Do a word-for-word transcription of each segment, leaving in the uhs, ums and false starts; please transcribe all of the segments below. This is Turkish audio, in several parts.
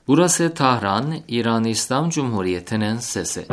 Burası Tahran, İran İslam Cumhuriyeti'nin sesi.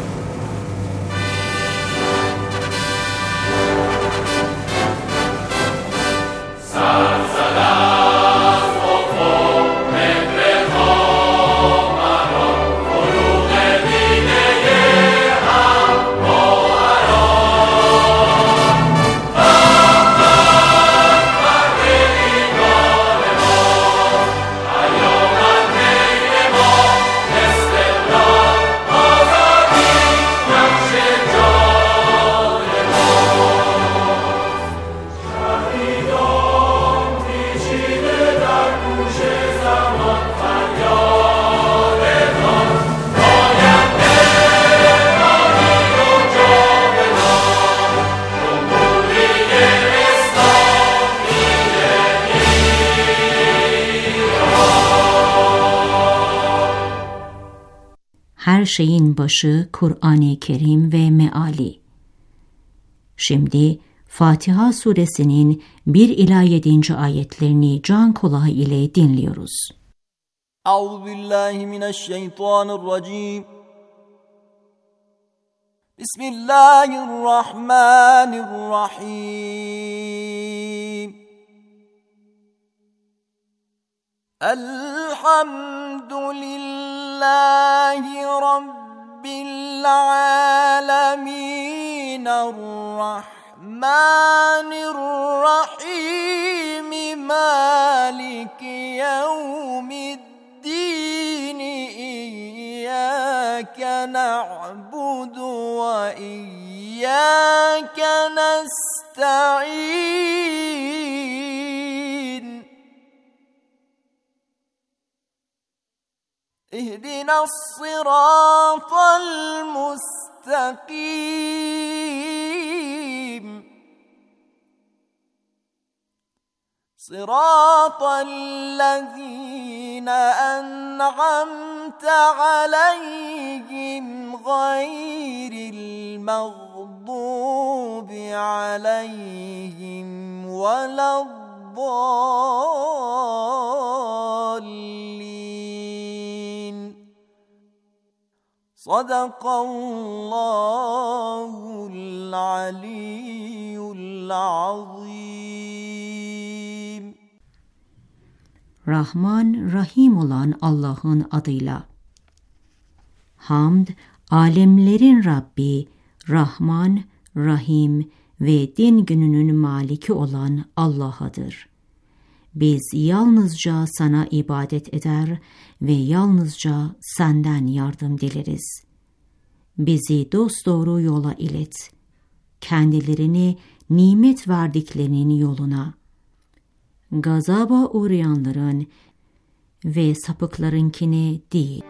Her şeyin başı Kur'an-ı Kerim ve meali. Şimdi Fatiha suresinin bir ila yedinci ayetlerini can kulağı ile dinliyoruz. Euzubillahimineşşeytanirracim. Bismillahirrahmanirrahim. Elhamdülillahi Rabbil alemin. Errahmanirrahim. Maliki yevmiddin. İyyâke na'budu ve iyyâke nesta'in. اهدنا الصراط المستقيم صراط الذين أنعمت عليهم غير المغضوب عليهم ولا الضالين. Sadakallahul aliyyul azim. Rahman, Rahim olan Allah'ın adıyla. Hamd, alemlerin Rabbi, Rahman, Rahim ve din gününün maliki olan Allah'adır. Biz yalnızca sana ibadet eder ve yalnızca senden yardım dileriz. Bizi dosdoğru yola ilet. Kendilerini nimet verdiklerinin yoluna. Gazaba uğrayanların ve sapıklarınkine değil.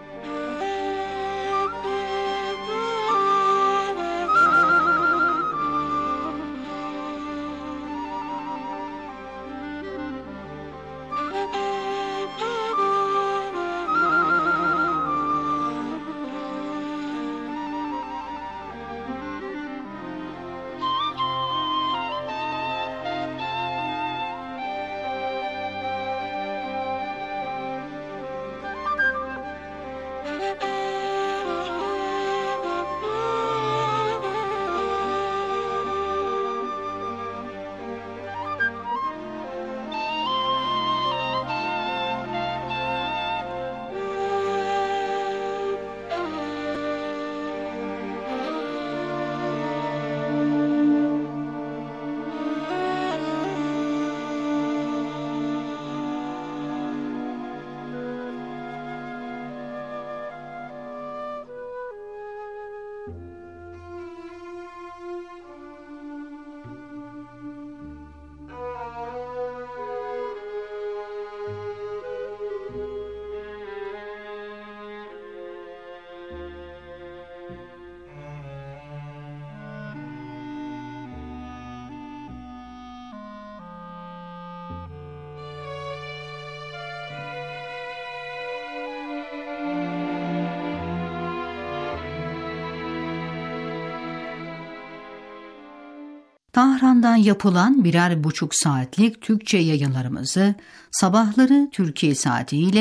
Tahran'dan yapılan birer buçuk saatlik Türkçe yayınlarımızı sabahları Türkiye saatiyle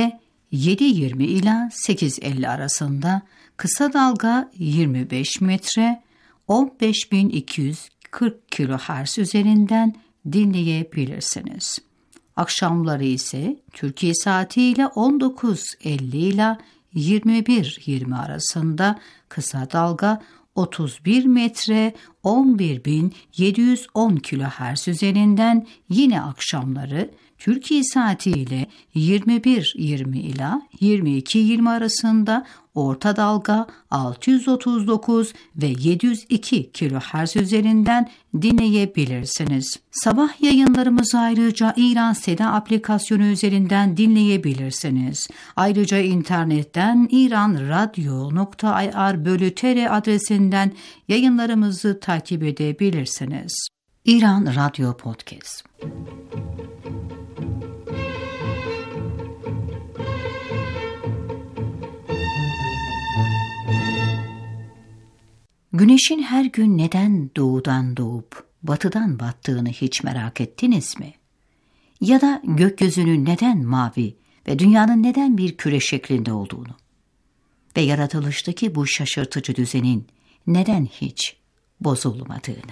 yedi yirmi ila sekiz elli arasında, kısa dalga yirmi beş metre on beş bin iki yüz kırk kilohertz üzerinden dinleyebilirsiniz. Akşamları ise Türkiye saatiyle on dokuz elli ila yirmi bir yirmi arasında kısa dalga otuz bir metre on bir bin yedi yüz on kilohertz üzerinden, yine akşamları Türkiye saatiyle yirmi bir yirmi ila yirmi iki yirmi arasında orta dalga altı yüz otuz dokuz ve yedi yüz iki kilohertz üzerinden dinleyebilirsiniz. Sabah yayınlarımızı ayrıca İran Seda aplikasyonu üzerinden dinleyebilirsiniz. Ayrıca internetten iranradyo nokta ir bölü tr adresinden yayınlarımızı takip edebilirsiniz. İran Radyo Podcast. Güneşin her gün neden doğudan doğup batıdan battığını hiç merak ettiniz mi? Ya da gökyüzünün neden mavi ve dünyanın neden bir küre şeklinde olduğunu ve yaratılıştaki bu şaşırtıcı düzenin neden hiç bozulmadığını?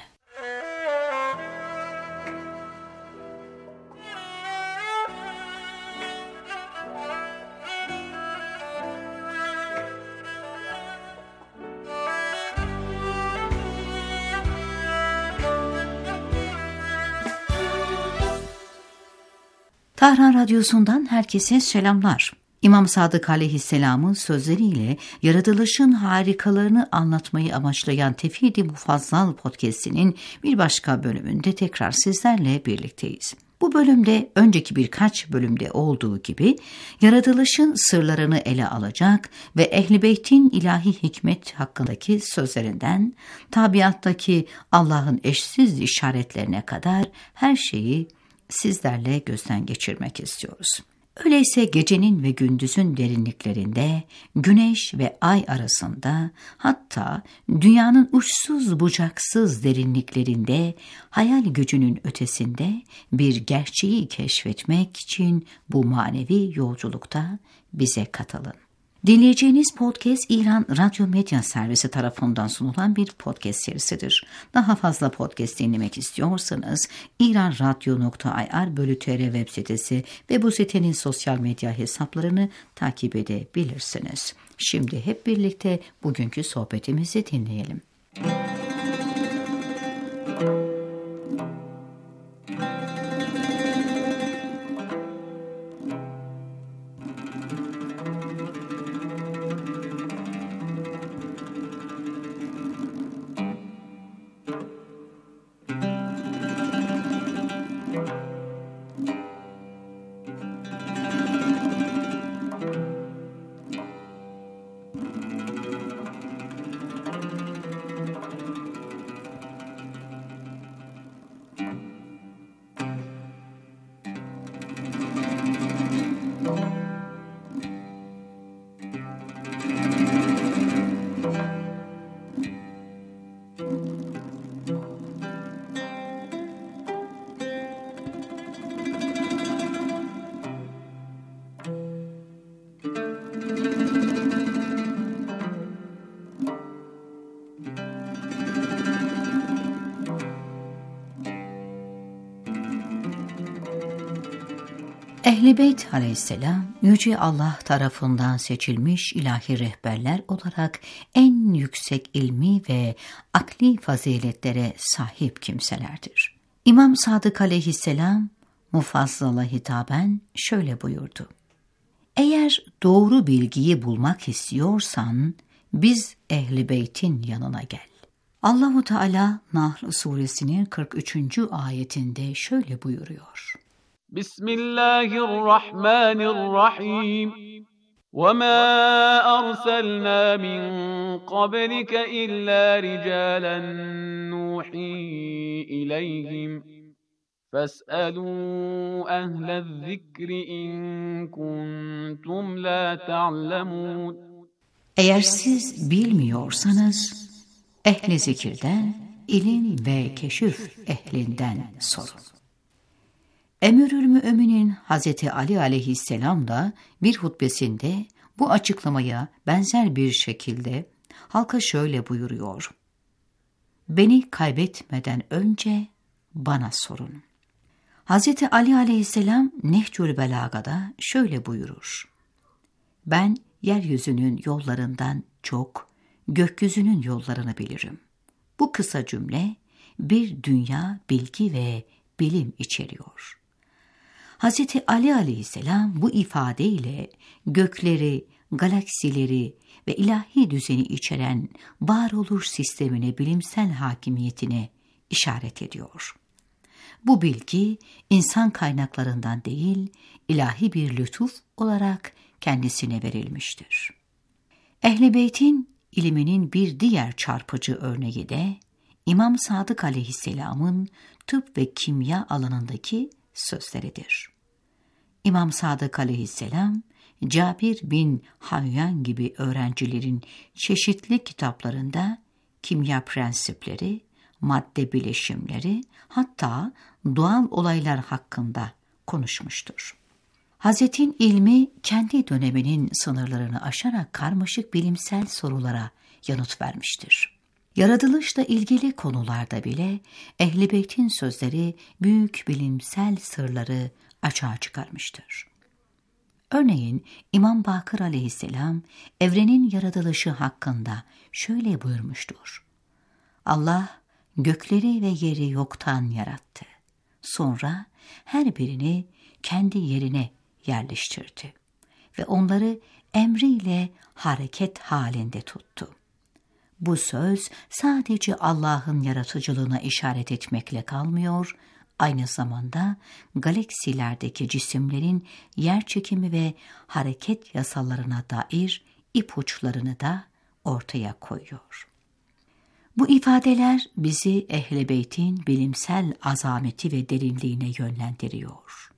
Tahran Radyosu'ndan herkese selamlar. İmam Sadık Aleyhisselam'ın sözleriyle yaratılışın harikalarını anlatmayı amaçlayan Tefhid-i Mufazzal podcast'inin bir başka bölümünde tekrar sizlerle birlikteyiz. Bu bölümde önceki birkaç bölümde olduğu gibi yaratılışın sırlarını ele alacak ve Ehl-i Beyt'in ilahi hikmet hakkındaki sözlerinden tabiattaki Allah'ın eşsiz işaretlerine kadar her şeyi sizlerle gözden geçirmek istiyoruz. Öyleyse gecenin ve gündüzün derinliklerinde, güneş ve ay arasında, hatta dünyanın uçsuz bucaksız derinliklerinde, hayal gücünün ötesinde bir gerçeği keşfetmek için bu manevi yolculukta bize katılın. Dinleyeceğiniz podcast İran Radyo Medya Servisi tarafından sunulan bir podcast serisidir. Daha fazla podcast dinlemek istiyorsanız iranradyo nokta ir bölü tr web sitesi ve bu sitenin sosyal medya hesaplarını takip edebilirsiniz. Şimdi hep birlikte bugünkü sohbetimizi dinleyelim. Ehl-i Beyt aleyhisselam, Yüce Allah tarafından seçilmiş ilahi rehberler olarak en yüksek ilmi ve akli faziletlere sahip kimselerdir. İmam Sadık aleyhisselam, Mufazzal'a hitaben şöyle buyurdu: "Eğer doğru bilgiyi bulmak istiyorsan, biz Ehl-i Beyt'in yanına gel." Allah-u Teala Nahl suresinin kırk üçüncü ayetinde şöyle buyuruyor: Bismillahirrahmanirrahim. وَمَا أَرْسَلْنَا مِنْ قَبْلِكَ إِلَّا رِجَالًا نُوحِي إِلَيْهِمْ فَاسْأَلُوا أَهْلَ الذِّكْرِ إِنْ كُنْتُمْ لَا تَعْلَمُونَ. Eğer siz bilmiyorsanız, ehli zikirden, ilim ve keşif ehlinden sorun. Emirül Müminin Hazreti Ali aleyhisselam da bir hutbesinde bu açıklamaya benzer bir şekilde halka şöyle buyuruyor: "Beni kaybetmeden önce bana sorun." Hazreti Ali aleyhisselam Nehcül Belaga'da şöyle buyurur: "Ben yeryüzünün yollarından çok gökyüzünün yollarını bilirim." Bu kısa cümle bir dünya bilgi ve bilim içeriyor. Hazreti Ali aleyhisselam bu ifadeyle gökleri, galaksileri ve ilahi düzeni içeren varoluş sistemine, bilimsel hakimiyetine işaret ediyor. Bu bilgi insan kaynaklarından değil, ilahi bir lütuf olarak kendisine verilmiştir. Ehl-i Beyt'in ilminin bir diğer çarpıcı örneği de İmam Sadık aleyhisselamın tıp ve kimya alanındaki sözleridir. İmam Sadık aleyhisselam, Cabir bin Hayyan gibi öğrencilerin çeşitli kitaplarında kimya prensipleri, madde bileşimleri, hatta doğal olaylar hakkında konuşmuştur. Hazretin ilmi kendi döneminin sınırlarını aşarak karmaşık bilimsel sorulara yanıt vermiştir. Yaratılışla ilgili konularda bile Ehl-i Beyt'in sözleri büyük bilimsel sırları açığa çıkarmıştır. Örneğin İmam Bakır aleyhisselam evrenin yaratılışı hakkında şöyle buyurmuştur: Allah gökleri ve yeri yoktan yarattı. Sonra her birini kendi yerine yerleştirdi ve onları emriyle hareket halinde tuttu. Bu söz sadece Allah'ın yaratıcılığına işaret etmekle kalmıyor, aynı zamanda galaksilerdeki cisimlerin yerçekimi ve hareket yasalarına dair ipuçlarını da ortaya koyuyor. Bu ifadeler bizi Ehl-i Beyt'in bilimsel azameti ve derinliğine yönlendiriyor.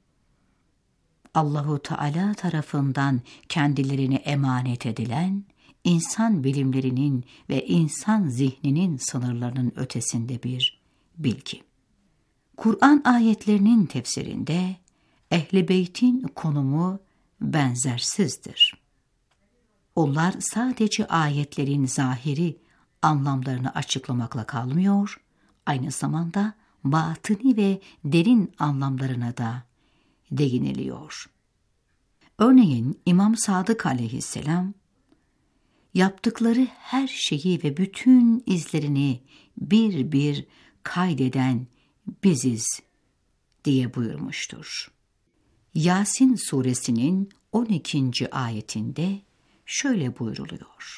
Allahu Teala tarafından kendilerine emanet edilen insan bilimlerinin ve insan zihninin sınırlarının ötesinde bir bilgi. Kur'an ayetlerinin tefsirinde Ehl-i Beyt'in konumu benzersizdir. Onlar sadece ayetlerin zahiri anlamlarını açıklamakla kalmıyor, aynı zamanda batıni ve derin anlamlarına da değiniliyor. Örneğin İmam Sadık aleyhisselam, yaptıkları her şeyi ve bütün izlerini bir bir kaydeden biziz diye buyurmuştur. Yasin suresinin on ikinci ayetinde şöyle buyruluyor: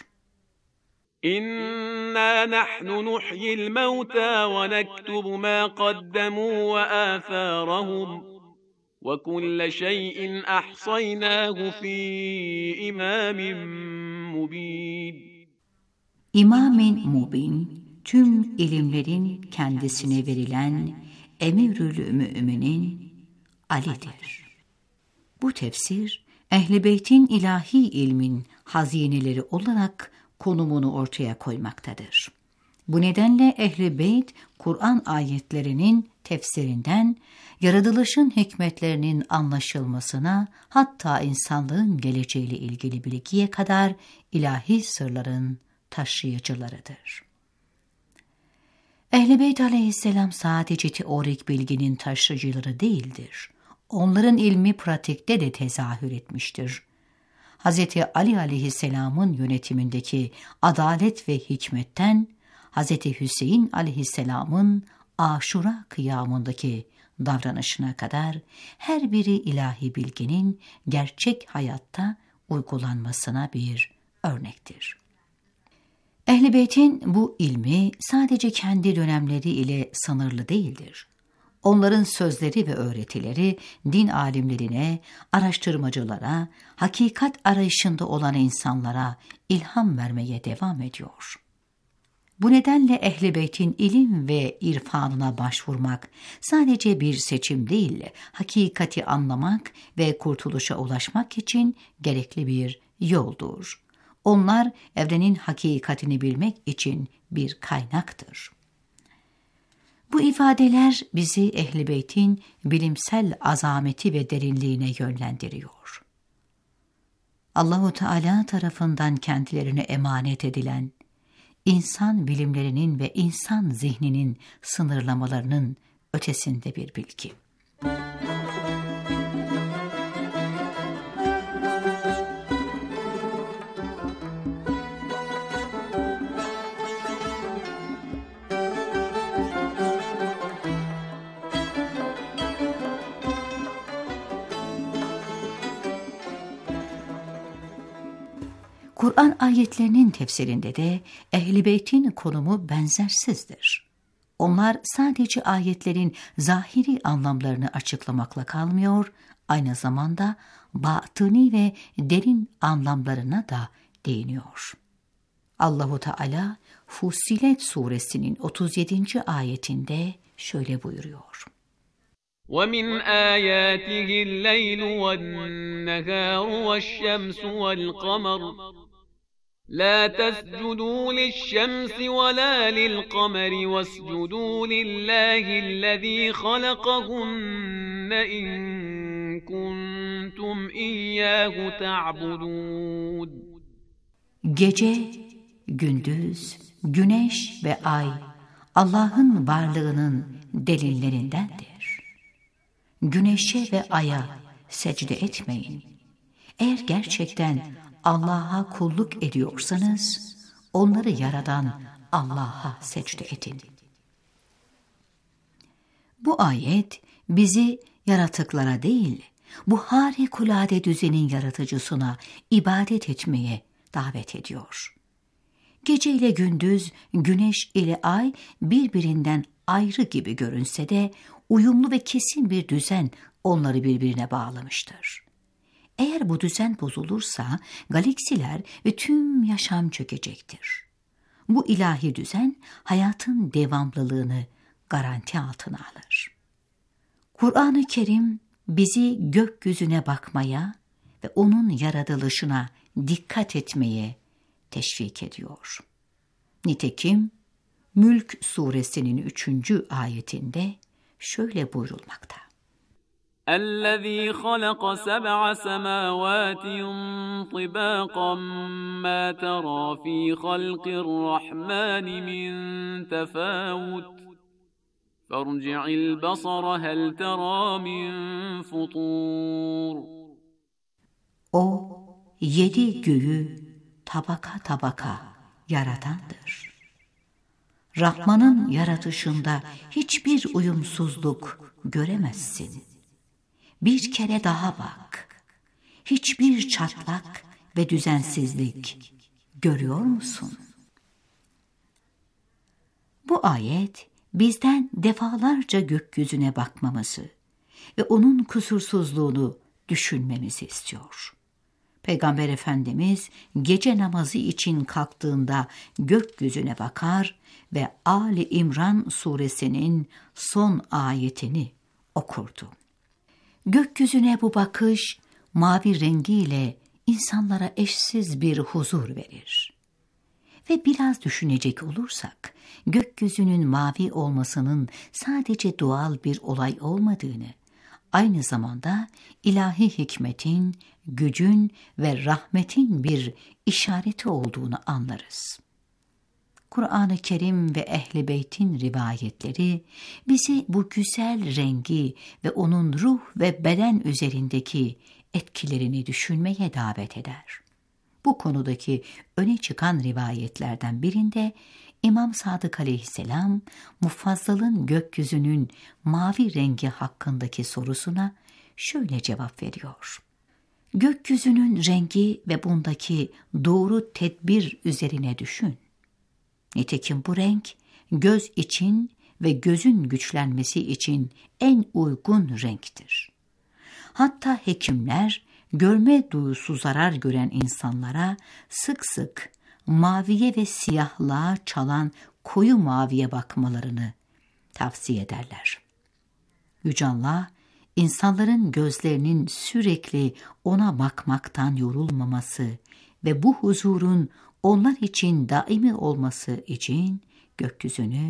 İnna nahnu nuhyil mevta ve nektubu ma qaddamu ve atharahum ve kulle şeyin ahsaynahu fi imamin mubin. İmamin mubin, tüm ilimlerin kendisine verilen Emirül Müminin Ali'dir. Bu tefsir, Ehl-i Beyt'in ilahi ilmin hazineleri olarak konumunu ortaya koymaktadır. Bu nedenle Ehl-i Beyt, Kur'an ayetlerinin tefsirinden yaratılışın hikmetlerinin anlaşılmasına, hatta insanlığın geleceğiyle ilgili bilgiye kadar ilahi sırların taşıyıcılarıdır. Ehl-i Beyt aleyhisselam sadece teorik bilginin taşıyıcıları değildir. Onların ilmi pratikte de tezahür etmiştir. Hazreti Ali aleyhisselamın yönetimindeki adalet ve hikmetten, Hazreti Hüseyin aleyhisselamın Aşura kıyamındaki davranışına kadar her biri ilahi bilginin gerçek hayatta uygulanmasına bir örnektir. Ehl-i Beyt'in bu ilmi sadece kendi dönemleri ile sınırlı değildir. Onların sözleri ve öğretileri din alimlerine, araştırmacılara, hakikat arayışında olan insanlara ilham vermeye devam ediyor. Bu nedenle Ehl-i Beyt'in ilim ve irfanına başvurmak sadece bir seçim değil, hakikati anlamak ve kurtuluşa ulaşmak için gerekli bir yoldur. Onlar evrenin hakikatini bilmek için bir kaynaktır. Bu ifadeler bizi Ehl-i Beyt'in bilimsel azameti ve derinliğine yönlendiriyor. Allahu Teala tarafından kendilerine emanet edilen insan bilimlerinin ve insan zihninin sınırlamalarının ötesinde bir bilgi. Kur'an ayetlerinin tefsirinde de Ehl-i Beyt'in konumu benzersizdir. Onlar sadece ayetlerin zahiri anlamlarını açıklamakla kalmıyor, aynı zamanda batıni ve derin anlamlarına da değiniyor. Allahu Teala Fussilet suresinin otuz yedinci ayetinde şöyle buyuruyor. وَمِنْ آيَاتِهِ اللَّيْلُ وَالنَّهَارُ وَالشَّمْسُ وَالْقَمَرُ لَا تَسْجُدُوا لِلشَّمْسِ وَلَا لِلْقَمَرِ وَاسْجُدُوا لِلَّهِ الَّذِي خَلَقَهُنَّ إِن كُنتُمْ إِيَّاهُ تَعْبُدُونَ. Gece, gündüz, güneş ve ay Allah'ın varlığının delillerindendir. Güneşe ve aya secde etmeyin. Eğer gerçekten Allah'a kulluk ediyorsanız, onları yaradan Allah'a secde edin. Bu ayet bizi yaratıklara değil, bu harikulade düzenin yaratıcısına ibadet etmeye davet ediyor. Gece ile gündüz, güneş ile ay birbirinden ayrı gibi görünse de, uyumlu ve kesin bir düzen onları birbirine bağlamıştır. Eğer bu düzen bozulursa galaksiler ve tüm yaşam çökecektir. Bu ilahi düzen hayatın devamlılığını garanti altına alır. Kur'an-ı Kerim bizi gökyüzüne bakmaya ve onun yaratılışına dikkat etmeye teşvik ediyor. Nitekim Mülk suresinin üçüncü ayetinde şöyle buyurulmakta. اَلَّذ۪ي خَلَقَ سَبْعَ سَمَاوَاتٍ طِبَاقًا مَا تَرَى ف۪ي خَلْقِ الرَّحْمَانِ مِنْ تَفَاوُتٍ فَارْجِعِ الْبَصَرَ هَلْ تَرَى مِنْ فُطُورٍ. O, yedi göğü tabaka tabaka yaratandır. Rahman'ın yaratışında hiçbir uyumsuzluk göremezsin. Bir kere daha bak. Hiçbir çatlak ve düzensizlik görüyor musun? Bu ayet bizden defalarca gökyüzüne bakmamızı ve onun kusursuzluğunu düşünmemizi istiyor. Peygamber Efendimiz gece namazı için kalktığında gökyüzüne bakar ve Ali İmran suresinin son ayetini okurdu. Gökyüzüne bu bakış mavi rengiyle insanlara eşsiz bir huzur verir. Ve biraz düşünecek olursak, gökyüzünün mavi olmasının sadece doğal bir olay olmadığını, aynı zamanda ilahi hikmetin, gücün ve rahmetin bir işareti olduğunu anlarız. Kur'an-ı Kerim ve Ehl-i Beyt'in rivayetleri bizi bu güzel rengi ve onun ruh ve beden üzerindeki etkilerini düşünmeye davet eder. Bu konudaki öne çıkan rivayetlerden birinde İmam Sadık Aleyhisselam, Mufazzal'ın gökyüzünün mavi rengi hakkındaki sorusuna şöyle cevap veriyor. Gökyüzünün rengi ve bundaki doğru tedbir üzerine düşün. Nitekim bu renk, göz için ve gözün güçlenmesi için en uygun renktir. Hatta hekimler, görme duyusu zarar gören insanlara sık sık maviye ve siyahlığa çalan koyu maviye bakmalarını tavsiye ederler. Yüce Allah, insanların gözlerinin sürekli ona bakmaktan yorulmaması ve bu huzurun onlar için daimi olması için gökyüzünü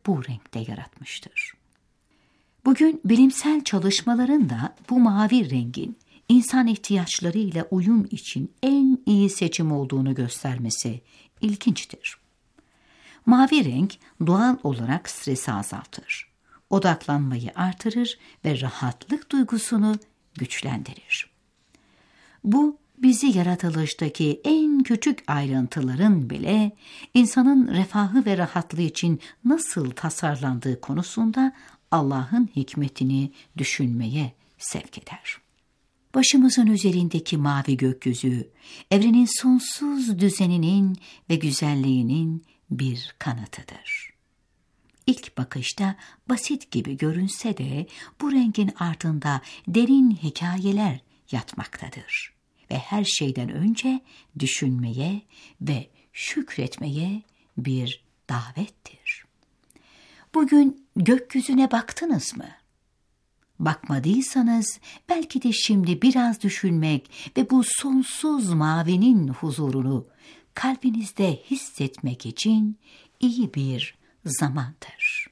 bu renkte yaratmıştır. Bugün bilimsel çalışmaların da bu mavi rengin insan ihtiyaçlarıyla uyum için en iyi seçim olduğunu göstermesi ilginçtir. Mavi renk doğal olarak stresi azaltır, odaklanmayı artırır ve rahatlık duygusunu güçlendirir. Bu bizi yaratılıştaki en küçük ayrıntıların bile insanın refahı ve rahatlığı için nasıl tasarlandığı konusunda Allah'ın hikmetini düşünmeye sevk eder. Başımızın üzerindeki mavi gökyüzü, evrenin sonsuz düzeninin ve güzelliğinin bir kanıtıdır. İlk bakışta basit gibi görünse de bu rengin ardında derin hikayeler yatmaktadır ve her şeyden önce düşünmeye ve şükretmeye bir davettir. Bugün gökyüzüne baktınız mı? Bakmadıysanız belki de şimdi biraz düşünmek ve bu sonsuz mavinin huzurunu kalbinizde hissetmek için iyi bir zamandır.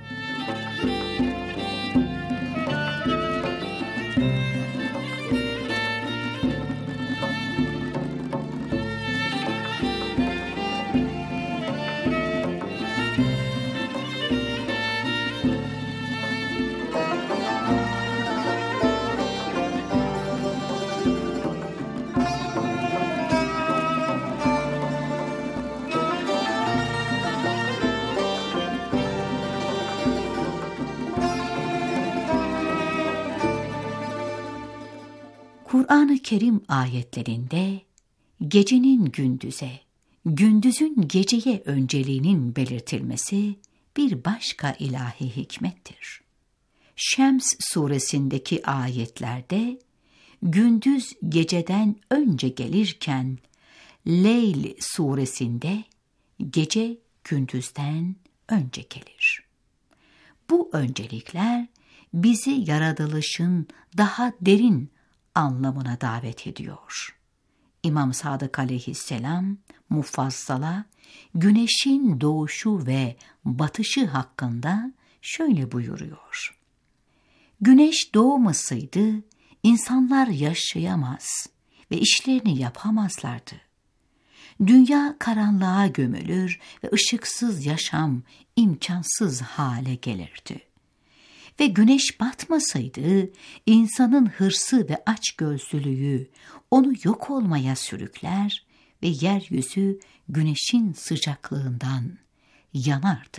Kur'an-ı Kerim ayetlerinde gecenin gündüze, gündüzün geceye önceliğinin belirtilmesi bir başka ilahi hikmettir. Şems suresindeki ayetlerde gündüz geceden önce gelirken Leyl suresinde gece gündüzden önce gelir. Bu öncelikler bizi yaratılışın daha derin anlamına davet ediyor. İmam Sadık aleyhisselam Mufassala güneşin doğuşu ve batışı hakkında şöyle buyuruyor. Güneş doğmasaydı insanlar yaşayamaz ve işlerini yapamazlardı. Dünya karanlığa gömülür ve ışıksız yaşam imkansız hale gelirdi. Ve güneş batmasaydı insanın hırsı ve açgözlülüğü onu yok olmaya sürükler ve yeryüzü güneşin sıcaklığından yanardı.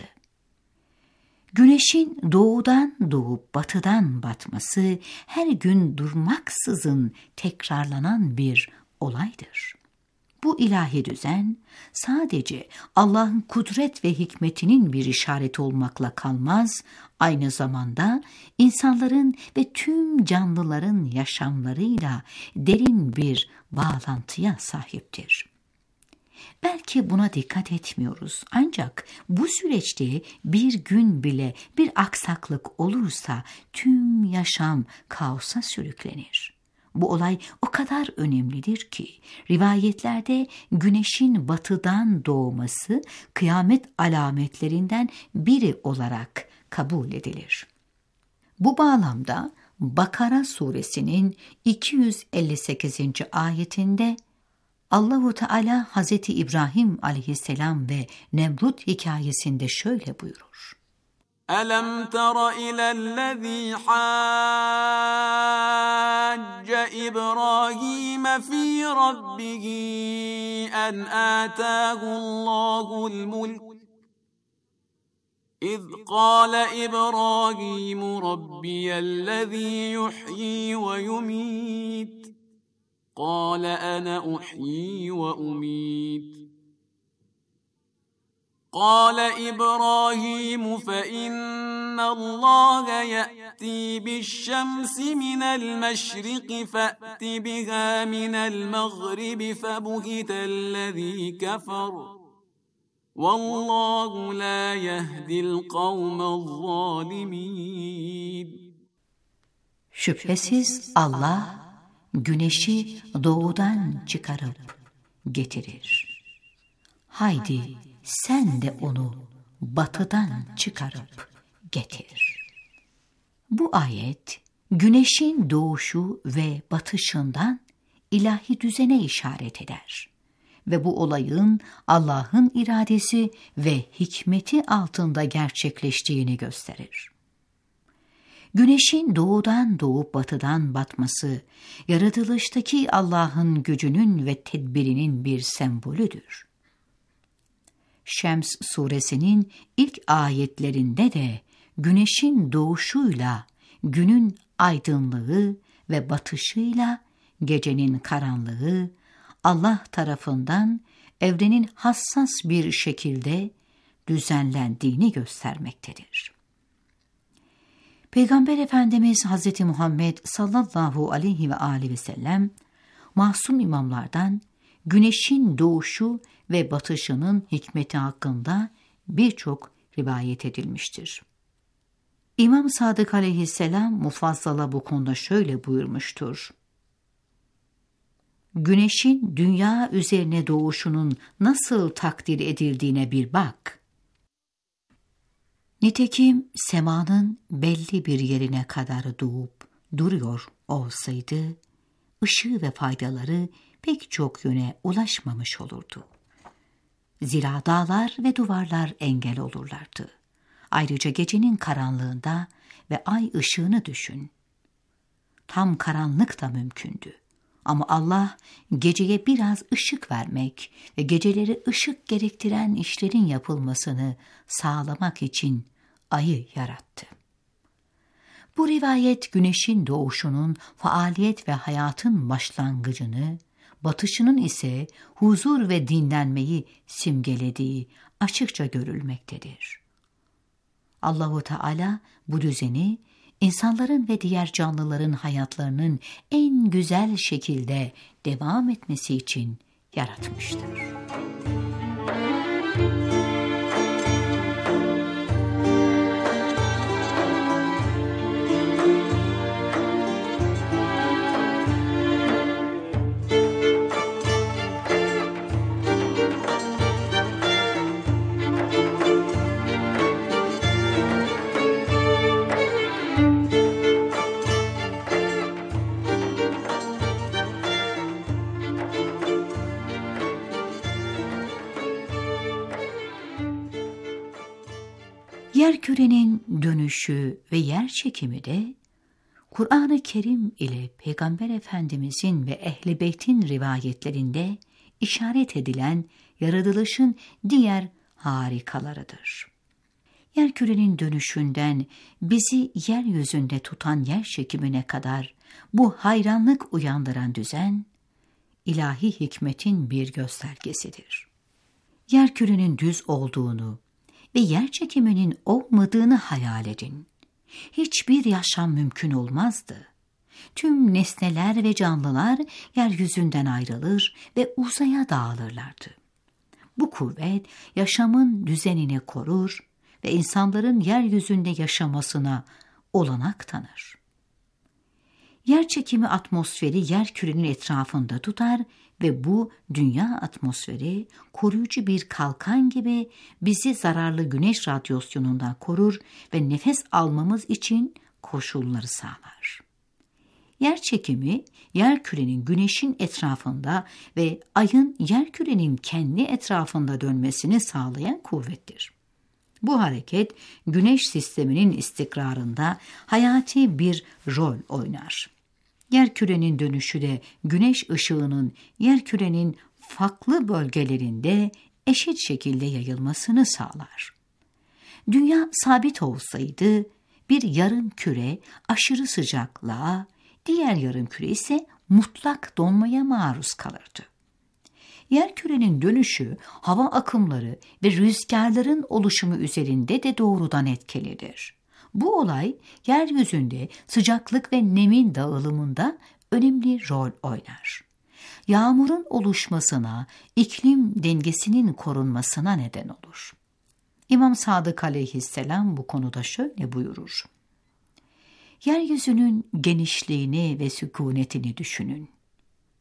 Güneşin doğudan doğup batıdan batması her gün durmaksızın tekrarlanan bir olaydır. Bu ilahi düzen sadece Allah'ın kudret ve hikmetinin bir işareti olmakla kalmaz, aynı zamanda insanların ve tüm canlıların yaşamlarıyla derin bir bağlantıya sahiptir. Belki buna dikkat etmiyoruz, ancak bu süreçte bir gün bile bir aksaklık olursa tüm yaşam kaosa sürüklenir. Bu olay o kadar önemlidir ki rivayetlerde güneşin batıdan doğması kıyamet alametlerinden biri olarak kabul edilir. Bu bağlamda Bakara suresinin iki yüz elli sekizinci ayetinde Allahu Teala Hazreti İbrahim aleyhisselam ve Nemrut hikayesinde şöyle buyurur. أَلَمْ تَرَ إِلَى الَّذِي حَاجَّ إِبْرَاهِيمَ فِي رَبِّهِ أَنْ آتَاهُ اللَّهُ الْمُلْكَ إِذْ قَالَ إِبْرَاهِيمُ رَبِّيَ الَّذِي يُحْيِي وَيُمِيتُ قَالَ أَنَا أُحْيِي وَأُمِيتُ قال إبراهيم فإن الله يأتي بالشمس من المشرق فأت بها من المغرب فبهت الذي كفر والله لا يهدي القوم الظالمين. Şüphesiz Allah güneşi doğudan çıkarıp getirir. Haydi sen de onu batıdan çıkarıp getir. Bu ayet, güneşin doğuşu ve batışından ilahi düzene işaret eder ve bu olayın Allah'ın iradesi ve hikmeti altında gerçekleştiğini gösterir. Güneşin doğudan doğup batıdan batması, yaratılıştaki Allah'ın gücünün ve tedbirinin bir sembolüdür. Şems suresinin ilk ayetlerinde de güneşin doğuşuyla günün aydınlığı ve batışıyla gecenin karanlığı Allah tarafından evrenin hassas bir şekilde düzenlendiğini göstermektedir. Peygamber Efendimiz Hazreti Muhammed sallallahu aleyhi ve aleyhi ve sellem masum imamlardan güneşin doğuşu ve batışının hikmeti hakkında birçok rivayet edilmiştir. İmam Sadık aleyhisselam mufassala bu konuda şöyle buyurmuştur. Güneşin dünya üzerine doğuşunun nasıl takdir edildiğine bir bak. Nitekim semanın belli bir yerine kadar doğup duruyor olsaydı, ışığı ve faydaları pek çok yöne ulaşmamış olurdu. Zira dağlar ve duvarlar engel olurlardı. Ayrıca gecenin karanlığında ve ay ışığını düşün. Tam karanlık da mümkündü. Ama Allah geceye biraz ışık vermek ve geceleri ışık gerektiren işlerin yapılmasını sağlamak için ayı yarattı. Bu rivayet güneşin doğuşunun faaliyet ve hayatın başlangıcını, batışının ise huzur ve dinlenmeyi simgelediği açıkça görülmektedir. Allahu Teala bu düzeni insanların ve diğer canlıların hayatlarının en güzel şekilde devam etmesi için yaratmıştır. Yerkürenin dönüşü ve yerçekimi de Kur'an-ı Kerim ile Peygamber Efendimizin ve Ehl-i Beyt'in rivayetlerinde işaret edilen yaratılışın diğer harikalarıdır. Yerkürenin dönüşünden bizi yeryüzünde tutan yerçekimine kadar bu hayranlık uyandıran düzen, ilahi hikmetin bir göstergesidir. Yerkürenin düz olduğunu ve yerçekiminin olmadığını hayal edin. Hiçbir yaşam mümkün olmazdı. Tüm nesneler ve canlılar yeryüzünden ayrılır ve uzaya dağılırlardı. Bu kuvvet yaşamın düzenini korur ve insanların yeryüzünde yaşamasına olanak tanır. Yerçekimi atmosferi yerkürenin etrafında tutar ve bu dünya atmosferi koruyucu bir kalkan gibi bizi zararlı güneş radyasyonundan korur ve nefes almamız için koşulları sağlar. Yerçekimi yerkürenin güneşin etrafında ve ayın yerkürenin kendi etrafında dönmesini sağlayan kuvvettir. Bu hareket güneş sisteminin istikrarında hayati bir rol oynar. Yerkürenin dönüşü de güneş ışığının yerkürenin farklı bölgelerinde eşit şekilde yayılmasını sağlar. Dünya sabit olsaydı bir yarım küre aşırı sıcaklığa, diğer yarım küre ise mutlak donmaya maruz kalırdı. Yerkürenin dönüşü hava akımları ve rüzgarların oluşumu üzerinde de doğrudan etkilidir. Bu olay yeryüzünde sıcaklık ve nemin dağılımında önemli rol oynar. Yağmurun oluşmasına, iklim dengesinin korunmasına neden olur. İmam Sadık aleyhisselam bu konuda şöyle buyurur. Yeryüzünün genişliğini ve sükunetini düşünün.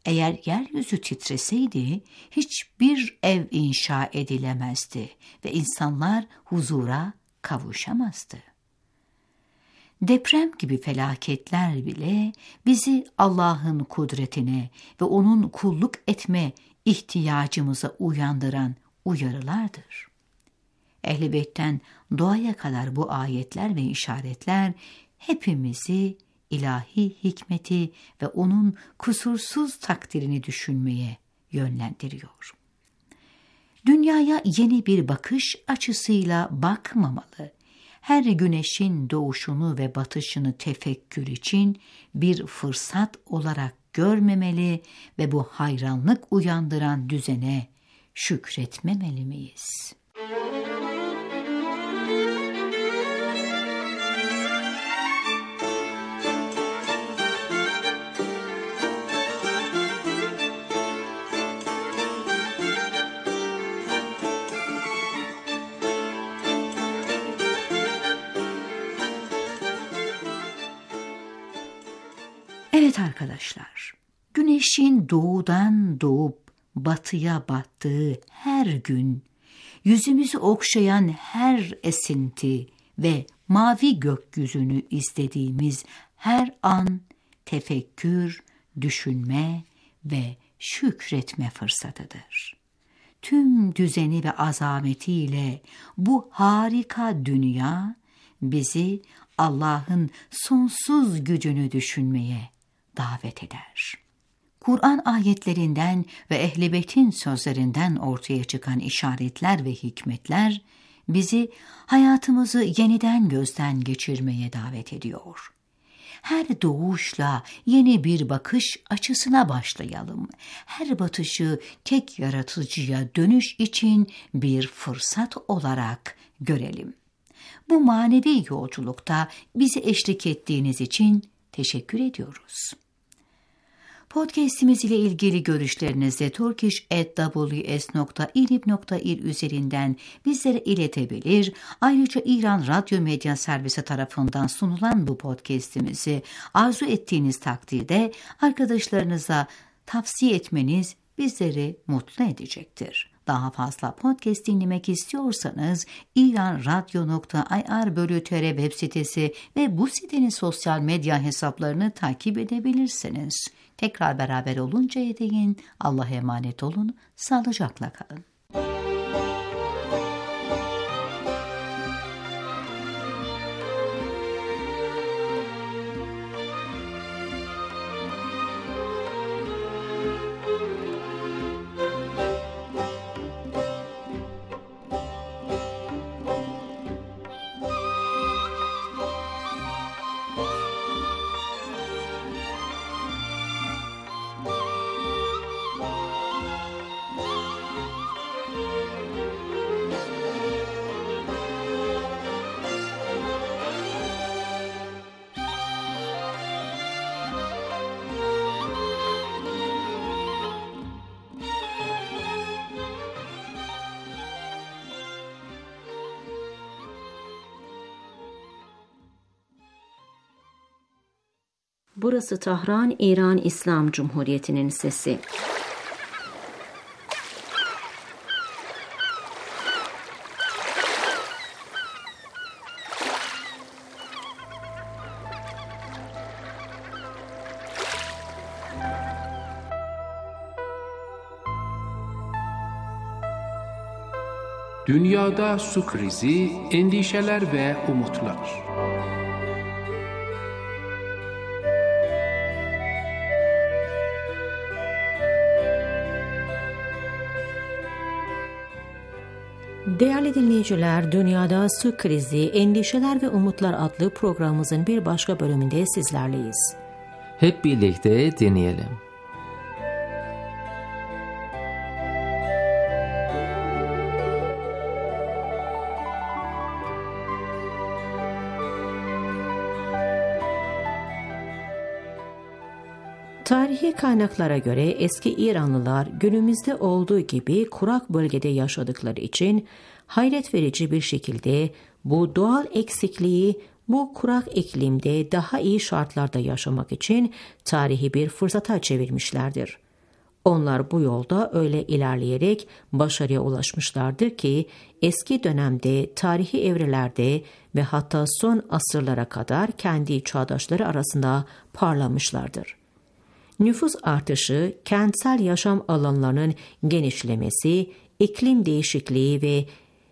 Eğer yeryüzü titreseydi hiçbir ev inşa edilemezdi ve insanlar huzura kavuşamazdı. Deprem gibi felaketler bile bizi Allah'ın kudretine ve onun kulluk etme ihtiyacımıza uyandıran uyarılardır. Ehl-i Beyt'ten doğaya kadar bu ayetler ve işaretler hepimizi ilahi hikmeti ve onun kusursuz takdirini düşünmeye yönlendiriyor. Dünyaya yeni bir bakış açısıyla bakmamalı, her güneşin doğuşunu ve batışını tefekkür için bir fırsat olarak görmemeli ve bu hayranlık uyandıran düzene şükretmemeli miyiz? Evet arkadaşlar, güneşin doğudan doğup batıya battığı her gün, yüzümüzü okşayan her esinti ve mavi gökyüzünü izlediğimiz her an tefekkür, düşünme ve şükretme fırsatıdır. Tüm düzeni ve azametiyle bu harika dünya bizi Allah'ın sonsuz gücünü düşünmeye davet eder. Kur'an ayetlerinden ve Ehl-i Beyt'in sözlerinden ortaya çıkan işaretler ve hikmetler bizi hayatımızı yeniden gözden geçirmeye davet ediyor. Her doğuşla yeni bir bakış açısına başlayalım. Her batışı tek yaratıcıya dönüş için bir fırsat olarak görelim. Bu manevi yolculukta bizi eşlik ettiğiniz için teşekkür ediyoruz. Podcast'imiz ile ilgili görüşlerinizi turkish at w s nokta ilib nokta il üzerinden bizlere iletebilir. Ayrıca İran Radyo Medya Servisi tarafından sunulan bu podcast'imizi arzu ettiğiniz takdirde arkadaşlarınıza tavsiye etmeniz bizleri mutlu edecektir. Daha fazla podcast dinlemek istiyorsanız iranradyo nokta i r bölü t r web sitesi ve bu sitenin sosyal medya hesaplarını takip edebilirsiniz. Tekrar beraber oluncaya değin Allah'a emanet olun, sağlıcakla kalın. Burası Tahran, İran İslam Cumhuriyeti'nin sesi. Dünyada su krizi, endişeler ve umutlar. Değerli dinleyiciler, Dünyada Su Krizi, Endişeler ve Umutlar adlı programımızın bir başka bölümünde sizlerleyiz. Hep birlikte dinleyelim. Tarihi kaynaklara göre eski İranlılar günümüzde olduğu gibi kurak bölgede yaşadıkları için hayret verici bir şekilde bu doğal eksikliği bu kurak iklimde daha iyi şartlarda yaşamak için tarihi bir fırsata çevirmişlerdir. Onlar bu yolda öyle ilerleyerek başarıya ulaşmışlardır ki eski dönemde, tarihi evrelerde ve hatta son asırlara kadar kendi çağdaşları arasında parlamışlardır. Nüfus artışı, kentsel yaşam alanlarının genişlemesi, iklim değişikliği ve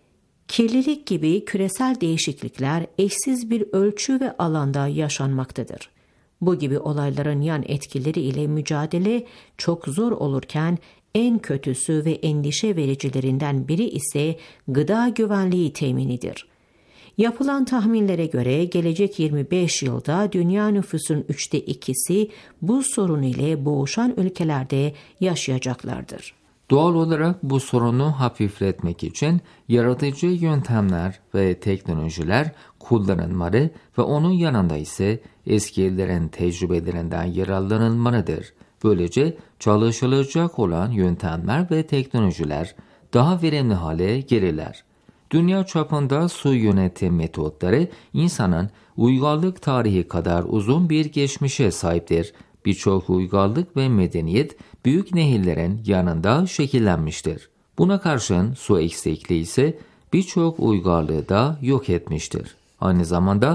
kirlilik gibi küresel değişiklikler eşsiz bir ölçü ve alanda yaşanmaktadır. Bu gibi olayların yan etkileri ile mücadele çok zor olurken en kötüsü ve endişe vericilerinden biri ise gıda güvenliği teminidir. Yapılan tahminlere göre gelecek yirmi beş yılda dünya nüfusunun üçte ikisi bu sorun ile boğuşan ülkelerde yaşayacaklardır. Doğal olarak bu sorunu hafifletmek için yaratıcı yöntemler ve teknolojiler kullanılmalı ve onun yanında ise eskilerin tecrübelerinden yararlanılmalıdır. Böylece çalışılacak olan yöntemler ve teknolojiler daha verimli hale gelirler. Dünya çapında su yönetim metotları insanın uygarlık tarihi kadar uzun bir geçmişe sahiptir. Birçok uygarlık ve medeniyet büyük nehirlerin yanında şekillenmiştir. Buna karşın su eksikliği ise birçok uygarlığı da yok etmiştir. Aynı zamanda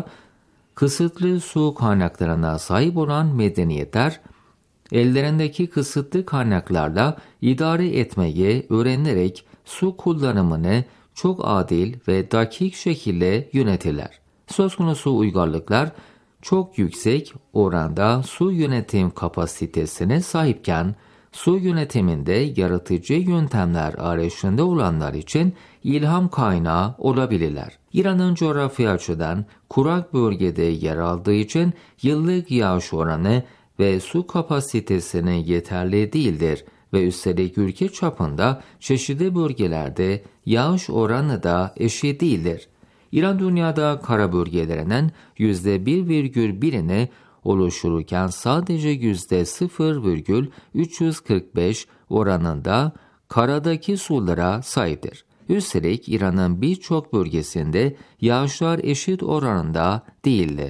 kısıtlı su kaynaklarına sahip olan medeniyetler, ellerindeki kısıtlı kaynaklarla idare etmeyi öğrenerek su kullanımını çok adil ve dakik şekilde yönetirler. Söz konusu uygarlıklar çok yüksek oranda su yönetim kapasitesine sahipken, su yönetiminde yaratıcı yöntemler arayışında olanlar için ilham kaynağı olabilirler. İran'ın coğrafi açıdan kurak bölgede yer aldığı için yıllık yağış oranı ve su kapasitesine yeterli değildir ve üstelik ülke çapında çeşitli bölgelerde yağış oranı da eşit değildir. İran dünyada kara bölgelerinin yüzde bir virgül birini oluştururken sadece yüzde sıfır virgül üç yüz kırk beş oranında karadaki sulara sahiptir. Üstelik İran'ın birçok bölgesinde yağışlar eşit oranında değildir.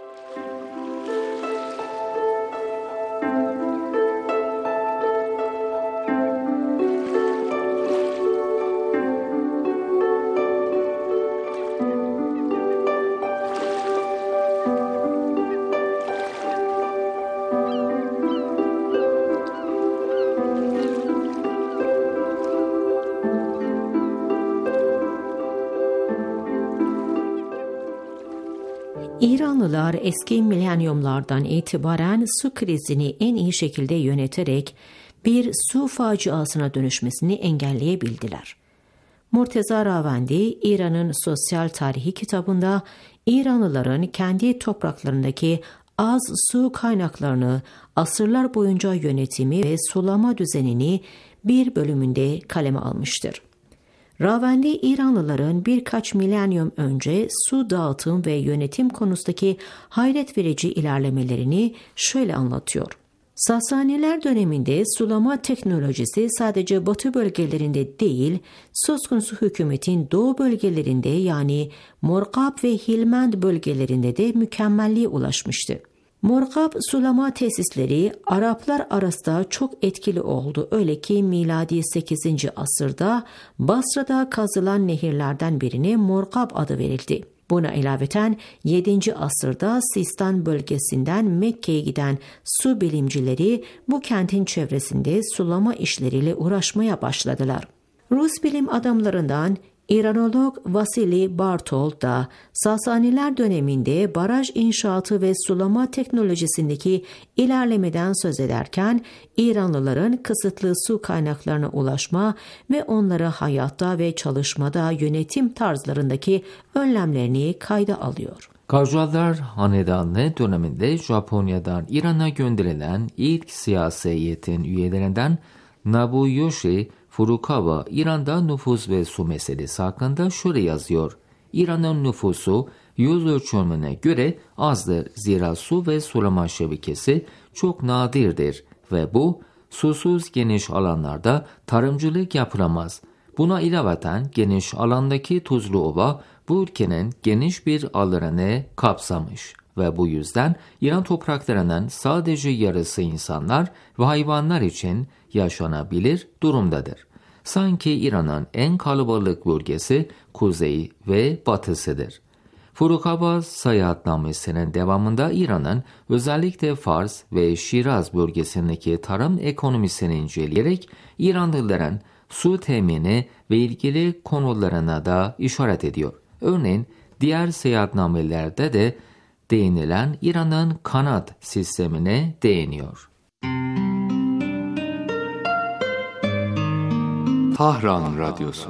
İranlılar eski milenyumlardan itibaren su krizini en iyi şekilde yöneterek bir su faciasına dönüşmesini engelleyebildiler. Murteza Ravandi, İran'ın sosyal tarihi kitabında İranlıların kendi topraklarındaki az su kaynaklarını, asırlar boyunca yönetimi ve sulama düzenini bir bölümünde kaleme almıştır. Ravandi, İranlıların birkaç milenyum önce su dağıtım ve yönetim konusundaki hayret verici ilerlemelerini şöyle anlatıyor. Sasaniler döneminde sulama teknolojisi sadece batı bölgelerinde değil, söz konusu hükümetin doğu bölgelerinde yani Morgab ve Hilmend bölgelerinde de mükemmelliğe ulaşmıştı. Morgab sulama tesisleri Araplar arasında çok etkili oldu. Öyle ki miladi sekizinci asırda Basra'da kazılan nehirlerden birine Morgab adı verildi. Buna ilaveten yedinci asırda Sistan bölgesinden Mekke'ye giden su bilimcileri bu kentin çevresinde sulama işleriyle uğraşmaya başladılar. Rus bilim adamlarından İranolog Vasili Bartold da Sasaniler döneminde baraj inşaatı ve sulama teknolojisindeki ilerlemeden söz ederken İranlıların kısıtlı su kaynaklarına ulaşma ve onları hayatta ve çalışmada yönetim tarzlarındaki önlemlerini kayda alıyor. Kajadlar Hanedanlığı döneminde Japonya'dan İran'a gönderilen ilk siyasi heyetin üyelerinden Nobuyoshi Furukawa, İran'da nüfus ve su meselesi hakkında şöyle yazıyor. İran'ın nüfusu yüz ölçümüne göre azdır. Zira su ve sulama şebekesi çok nadirdir ve bu susuz geniş alanlarda tarımcılık yapılamaz. Buna ilaveten geniş alandaki tuzlu ova bu ülkenin geniş bir alanını kapsamış. ve bu yüzden İran topraklarının sadece yarısı insanlar ve hayvanlar için yaşanabilir durumdadır. Sanki İran'ın en kalabalık bölgesi kuzey ve batısıdır. Furukabaz seyahatnamesinin devamında İran'ın özellikle Fars ve Şiraz bölgesindeki tarım ekonomisini inceleyerek İranlıların su temini ve ilgili konularına da işaret ediyor. Örneğin diğer seyahatnamelerde de değinilen İran'ın kanat sistemine değiniyor. Tahran Radyosu.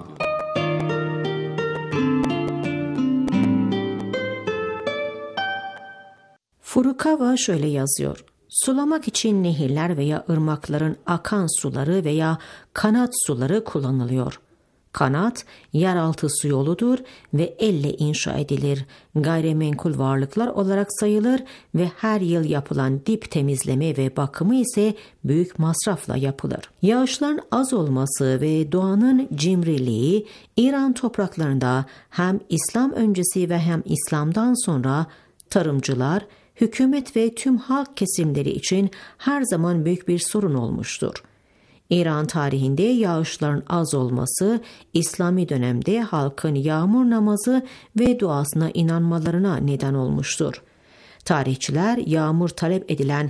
Furukawa şöyle yazıyor. Sulamak için nehirler veya ırmakların akan suları veya kanat suları kullanılıyor. Kanat, yeraltı su yoludur ve elle inşa edilir. Gayrimenkul varlıklar olarak sayılır ve her yıl yapılan dip temizleme ve bakımı ise büyük masrafla yapılır. Yağışların az olması ve doğanın cimriliği İran topraklarında hem İslam öncesi ve hem İslam'dan sonra tarımcılar, hükümet ve tüm halk kesimleri için her zaman büyük bir sorun olmuştur. İran tarihinde yağışların az olması, İslami dönemde halkın yağmur namazı ve duasına inanmalarına neden olmuştur. Tarihçiler yağmur talep edilen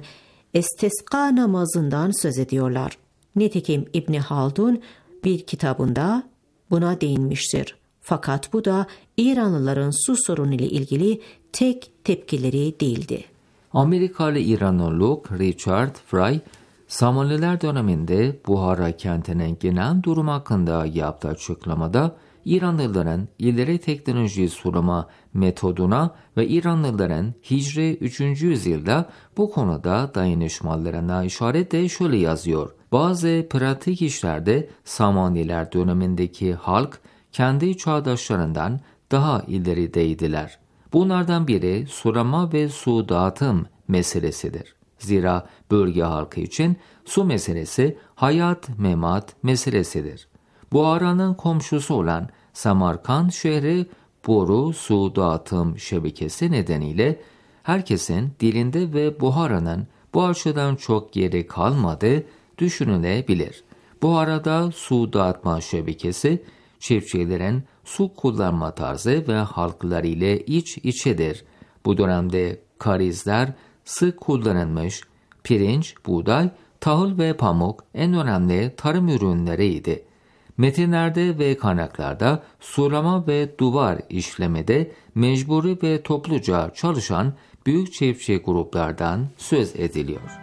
estesqa namazından söz ediyorlar. Nitekim İbni Haldun bir kitabında buna değinmiştir. Fakat bu da İranlıların su sorunu ile ilgili tek tepkileri değildi. Amerikalı İranolog Richard Frey, Samaniler döneminde Buhara kentinin genel durum hakkında yaptığı açıklamada İranlıların ileri teknoloji sulama metoduna ve İranlıların Hicri üçüncü yüzyılda bu konuda dayanışmalarına işaretle şöyle yazıyor. Bazı pratik işlerde Samaniler dönemindeki halk kendi çağdaşlarından daha ilerideydiler. Bunlardan biri sulama ve su dağıtım meselesidir. Zira bölge halkı için su meselesi hayat memat meselesidir. Buhara'nın komşusu olan Samarkand şehri boru su dağıtım şebekesi nedeniyle herkesin dilinde ve Buhara'nın bu açıdan çok geri kalmadığı düşünülebilir. Buhara'da su dağıtma şebekesi çiftçilerin su kullanma tarzı ve halklar ile iç içedir. Bu dönemde karizler sık kullanılmış, pirinç, buğday, tahıl ve pamuk en önemli tarım ürünleriydi. Metinlerde ve kaynaklarda sulama ve duvar işlemede mecburi ve topluca çalışan büyük çiftçi gruplardan söz ediliyor.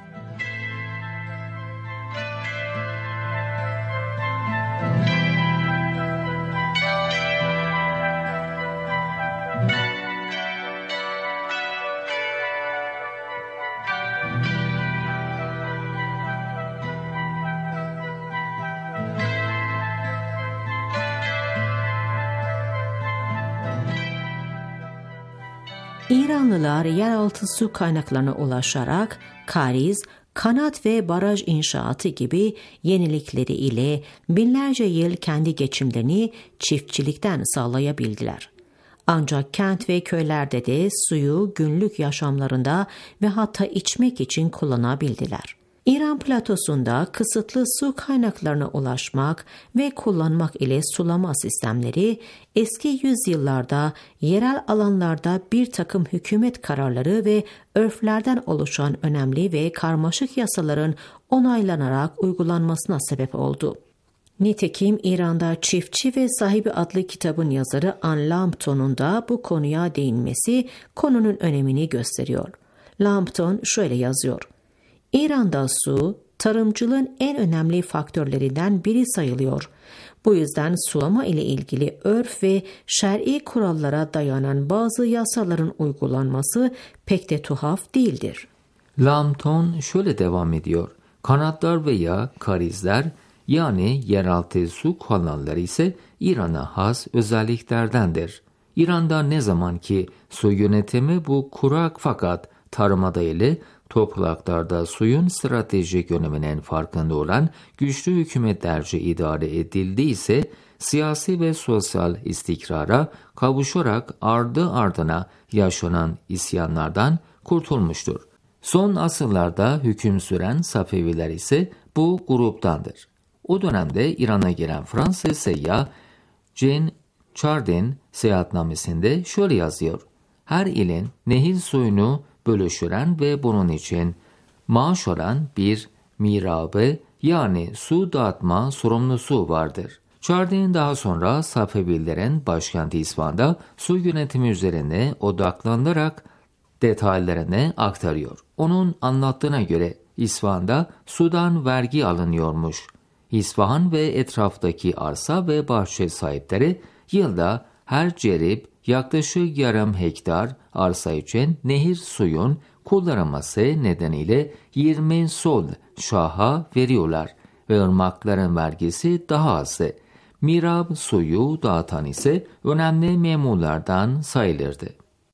İranlılar yeraltı su kaynaklarına ulaşarak kariz, kanat ve baraj inşaatı gibi yenilikleri ile binlerce yıl kendi geçimlerini çiftçilikten sağlayabildiler. Ancak kent ve köylerde de suyu günlük yaşamlarında ve hatta içmek için kullanabildiler. İran platosunda kısıtlı su kaynaklarına ulaşmak ve kullanmak ile sulama sistemleri eski yüzyıllarda yerel alanlarda bir takım hükümet kararları ve örflerden oluşan önemli ve karmaşık yasaların onaylanarak uygulanmasına sebep oldu. Nitekim İran'da Çiftçi ve Sahibi adlı kitabın yazarı Anne Lambton'un da bu konuya değinmesi konunun önemini gösteriyor. Lambton şöyle yazıyor. İran'da su, tarımcılığın en önemli faktörlerinden biri sayılıyor. Bu yüzden sulama ile ilgili örf ve şer'i kurallara dayanan bazı yasaların uygulanması pek de tuhaf değildir. Lambton şöyle devam ediyor. Kanatlar veya karizler yani yeraltı su kanalları ise İran'a has özelliklerdendir. İran'da ne zaman ki su yönetimi bu kurak fakat tarıma dayalı topraklarda suyun stratejik öneminin farkında olan güçlü hükümetlerce idare edildiyse siyasi ve sosyal istikrara kavuşarak ardı ardına yaşanan isyanlardan kurtulmuştur. Son asırlarda hüküm süren Safeviler ise bu gruptandır. O dönemde İran'a giren Fransız seyyah Jean Chardin seyahatnamesinde şöyle yazıyor: her ilin nehir suyunu bölüştüren ve bunun için maaş alan bir mirabı yani su dağıtma sorumlusu vardır. Chardin daha sonra Safevilerin başkenti İsfahan'da su yönetimi üzerine odaklanarak detaylarını aktarıyor. Onun anlattığına göre İsfahan'da sudan vergi alınıyormuş. İsfahan ve etraftaki arsa ve bahçe sahipleri yılda her cerib yaklaşık yarım hektar arsa için nehir suyun kullanılması nedeniyle yirmi sol şaha veriyorlar ve ırmakların vergisi daha azdı. Mirab suyu dağıtan ise önemli memurlardan sayılırdı.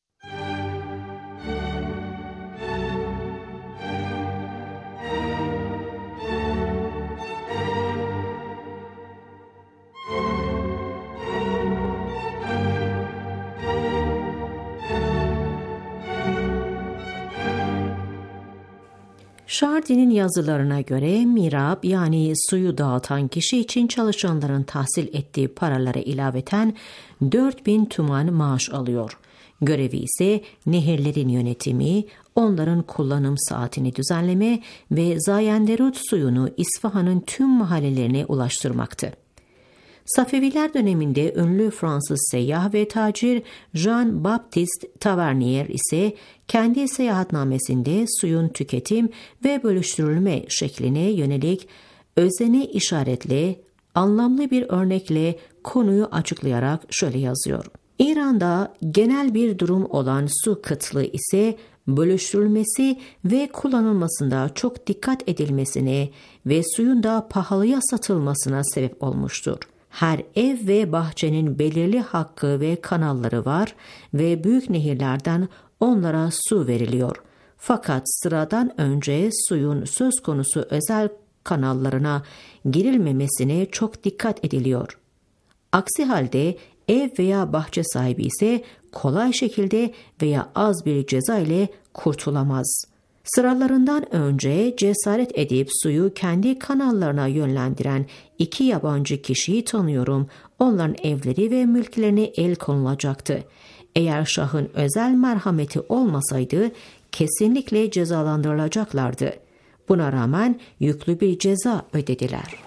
Chardin'in yazılarına göre mirab yani suyu dağıtan kişi için çalışanların tahsil ettiği paralara ilaveten dört bin tüman maaş alıyor. Görevi ise nehirlerin yönetimi, onların kullanım saatini düzenleme ve Zayenderut suyunu İsfahan'ın tüm mahallelerine ulaştırmaktı. Safeviler döneminde ünlü Fransız seyyah ve tacir Jean-Baptiste Tavernier ise kendi seyahatnamesinde suyun tüketim ve bölüştürülme şekline yönelik özene işaretle, anlamlı bir örnekle konuyu açıklayarak şöyle yazıyor: İran'da genel bir durum olan su kıtlığı ise bölüştürülmesi ve kullanılmasında çok dikkat edilmesine ve suyun da pahalıya satılmasına sebep olmuştur. Her ev ve bahçenin belirli hakkı ve kanalları var ve büyük nehirlerden onlara su veriliyor. Fakat sıradan önce suyun söz konusu özel kanallarına girilmemesine çok dikkat ediliyor. Aksi halde ev veya bahçe sahibi ise kolay şekilde veya az bir ceza ile kurtulamaz. Sıralarından önce cesaret edip suyu kendi kanallarına yönlendiren iki yabancı kişiyi tanıyorum. Onların evleri ve mülklerine el konulacaktı. Eğer Şah'ın özel merhameti olmasaydı kesinlikle cezalandırılacaklardı. Buna rağmen yüklü bir ceza ödediler.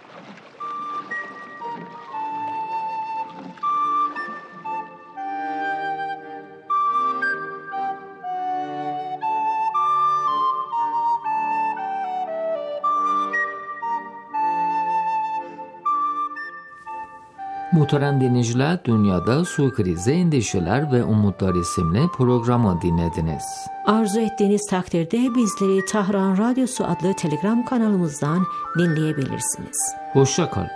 Muhterem dinleyiciler, Dünyada Su Krizi, Endişeler ve Umutlar isimli programı dinlediniz. Arzu ettiğiniz takdirde bizleri Tahran Radyosu adlı Telegram kanalımızdan dinleyebilirsiniz. Hoşça kalın.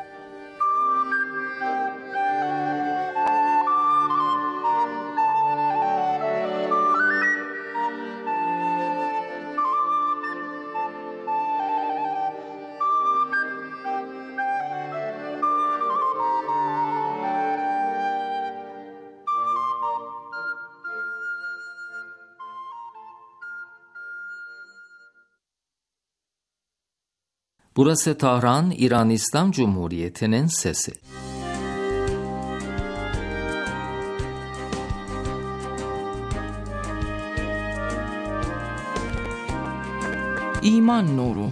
Burası Tahran, İran İslam Cumhuriyeti'nin sesi. İman Nuru.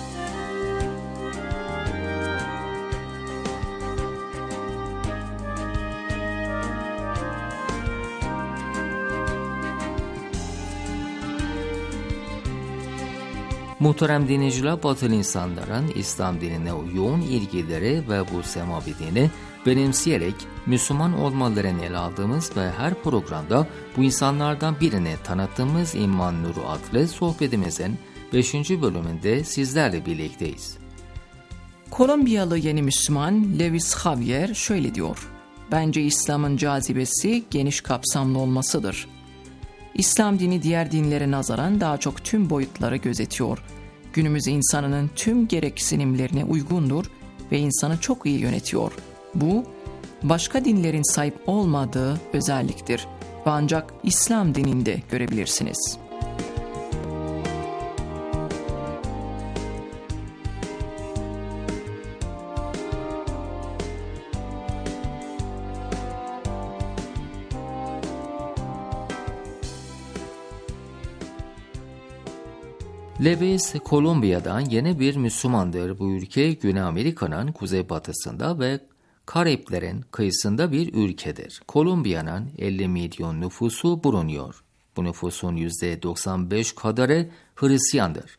Muhterem dinleyiciler, Batılı insanların İslam dinine yoğun ilgileri ve bu semavi dini benimseyerek Müslüman olmalarını ele aldığımız ve her programda bu insanlardan birini tanıttığımız İman Nuru adlı sohbetimizin beşinci bölümünde sizlerle birlikteyiz. Kolombiyalı yeni Müslüman Lewis Javier şöyle diyor: Bence İslam'ın cazibesi geniş kapsamlı olmasıdır. İslam dini diğer dinlere nazaran daha çok tüm boyutları gözetiyor. Günümüz insanının tüm gereksinimlerine uygundur ve insanı çok iyi yönetiyor. Bu, başka dinlerin sahip olmadığı özelliktir ve ancak İslam dininde görebilirsiniz. Lewis, Kolombiya'dan yeni bir Müslümandır. Bu ülke Güney Amerika'nın kuzeybatısında ve Karayiplerin kıyısında bir ülkedir. Kolombiya'nın elli milyon nüfusu bulunuyor. Bu nüfusun yüzde doksan beş kadarı Hristiyandır.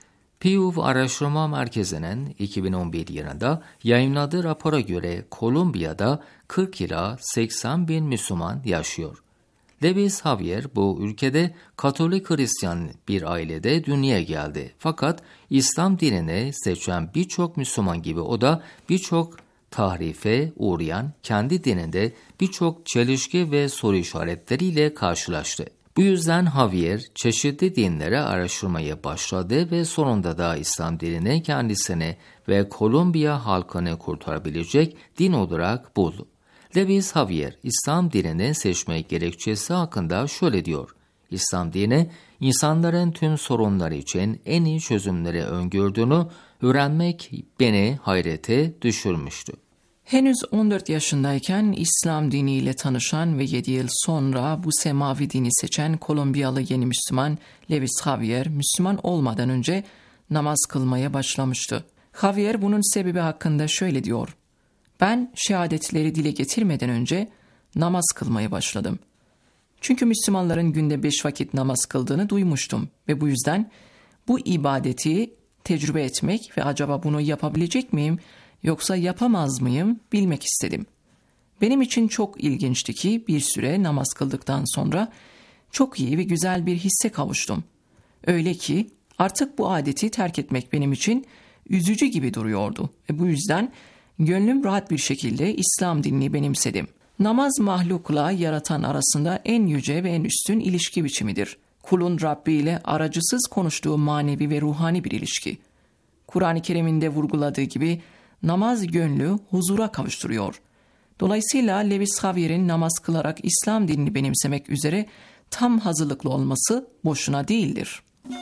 Pew Araştırma Merkezi'nin iki bin on bir yılında yayınladığı rapora göre Kolombiya'da kırk ila seksen bin Müslüman yaşıyor. Lewis Javier bu ülkede Katolik Hristiyan bir ailede dünyaya geldi. Fakat İslam dinini seçen birçok Müslüman gibi o da birçok tahrife uğrayan kendi dininde birçok çelişki ve soru işaretleriyle karşılaştı. Bu yüzden Javier çeşitli dinlere araştırmaya başladı ve sonunda da İslam dinini kendisini ve Kolombiya halkını kurtarabilecek din olarak buldu. Lewis Javier, İslam dinini seçme gerekçesi hakkında şöyle diyor: İslam dini, insanların tüm sorunları için en iyi çözümleri öngördüğünü öğrenmek beni hayrete düşürmüştü. Henüz on dört yaşındayken İslam diniyle tanışan ve yedi yıl sonra bu semavi dini seçen Kolombiyalı yeni Müslüman Lewis Javier, Müslüman olmadan önce namaz kılmaya başlamıştı. Javier bunun sebebi hakkında şöyle diyor: Ben şehadetleri dile getirmeden önce namaz kılmaya başladım. Çünkü Müslümanların günde beş vakit namaz kıldığını duymuştum ve bu yüzden bu ibadeti tecrübe etmek ve acaba bunu yapabilecek miyim yoksa yapamaz mıyım bilmek istedim. Benim için çok ilginçti ki bir süre namaz kıldıktan sonra çok iyi ve güzel bir hisse kavuştum. Öyle ki artık bu adeti terk etmek benim için üzücü gibi duruyordu ve bu yüzden gönlüm rahat bir şekilde İslam dinini benimsedim. Namaz mahlukla yaratan arasında en yüce ve en üstün ilişki biçimidir. Kulun Rabbi ile aracısız konuştuğu manevi ve ruhani bir ilişki. Kur'an-ı Kerim'inde vurguladığı gibi namaz gönlü huzura kavuşturuyor. Dolayısıyla Lewis Javier'in namaz kılarak İslam dinini benimsemek üzere tam hazırlıklı olması boşuna değildir.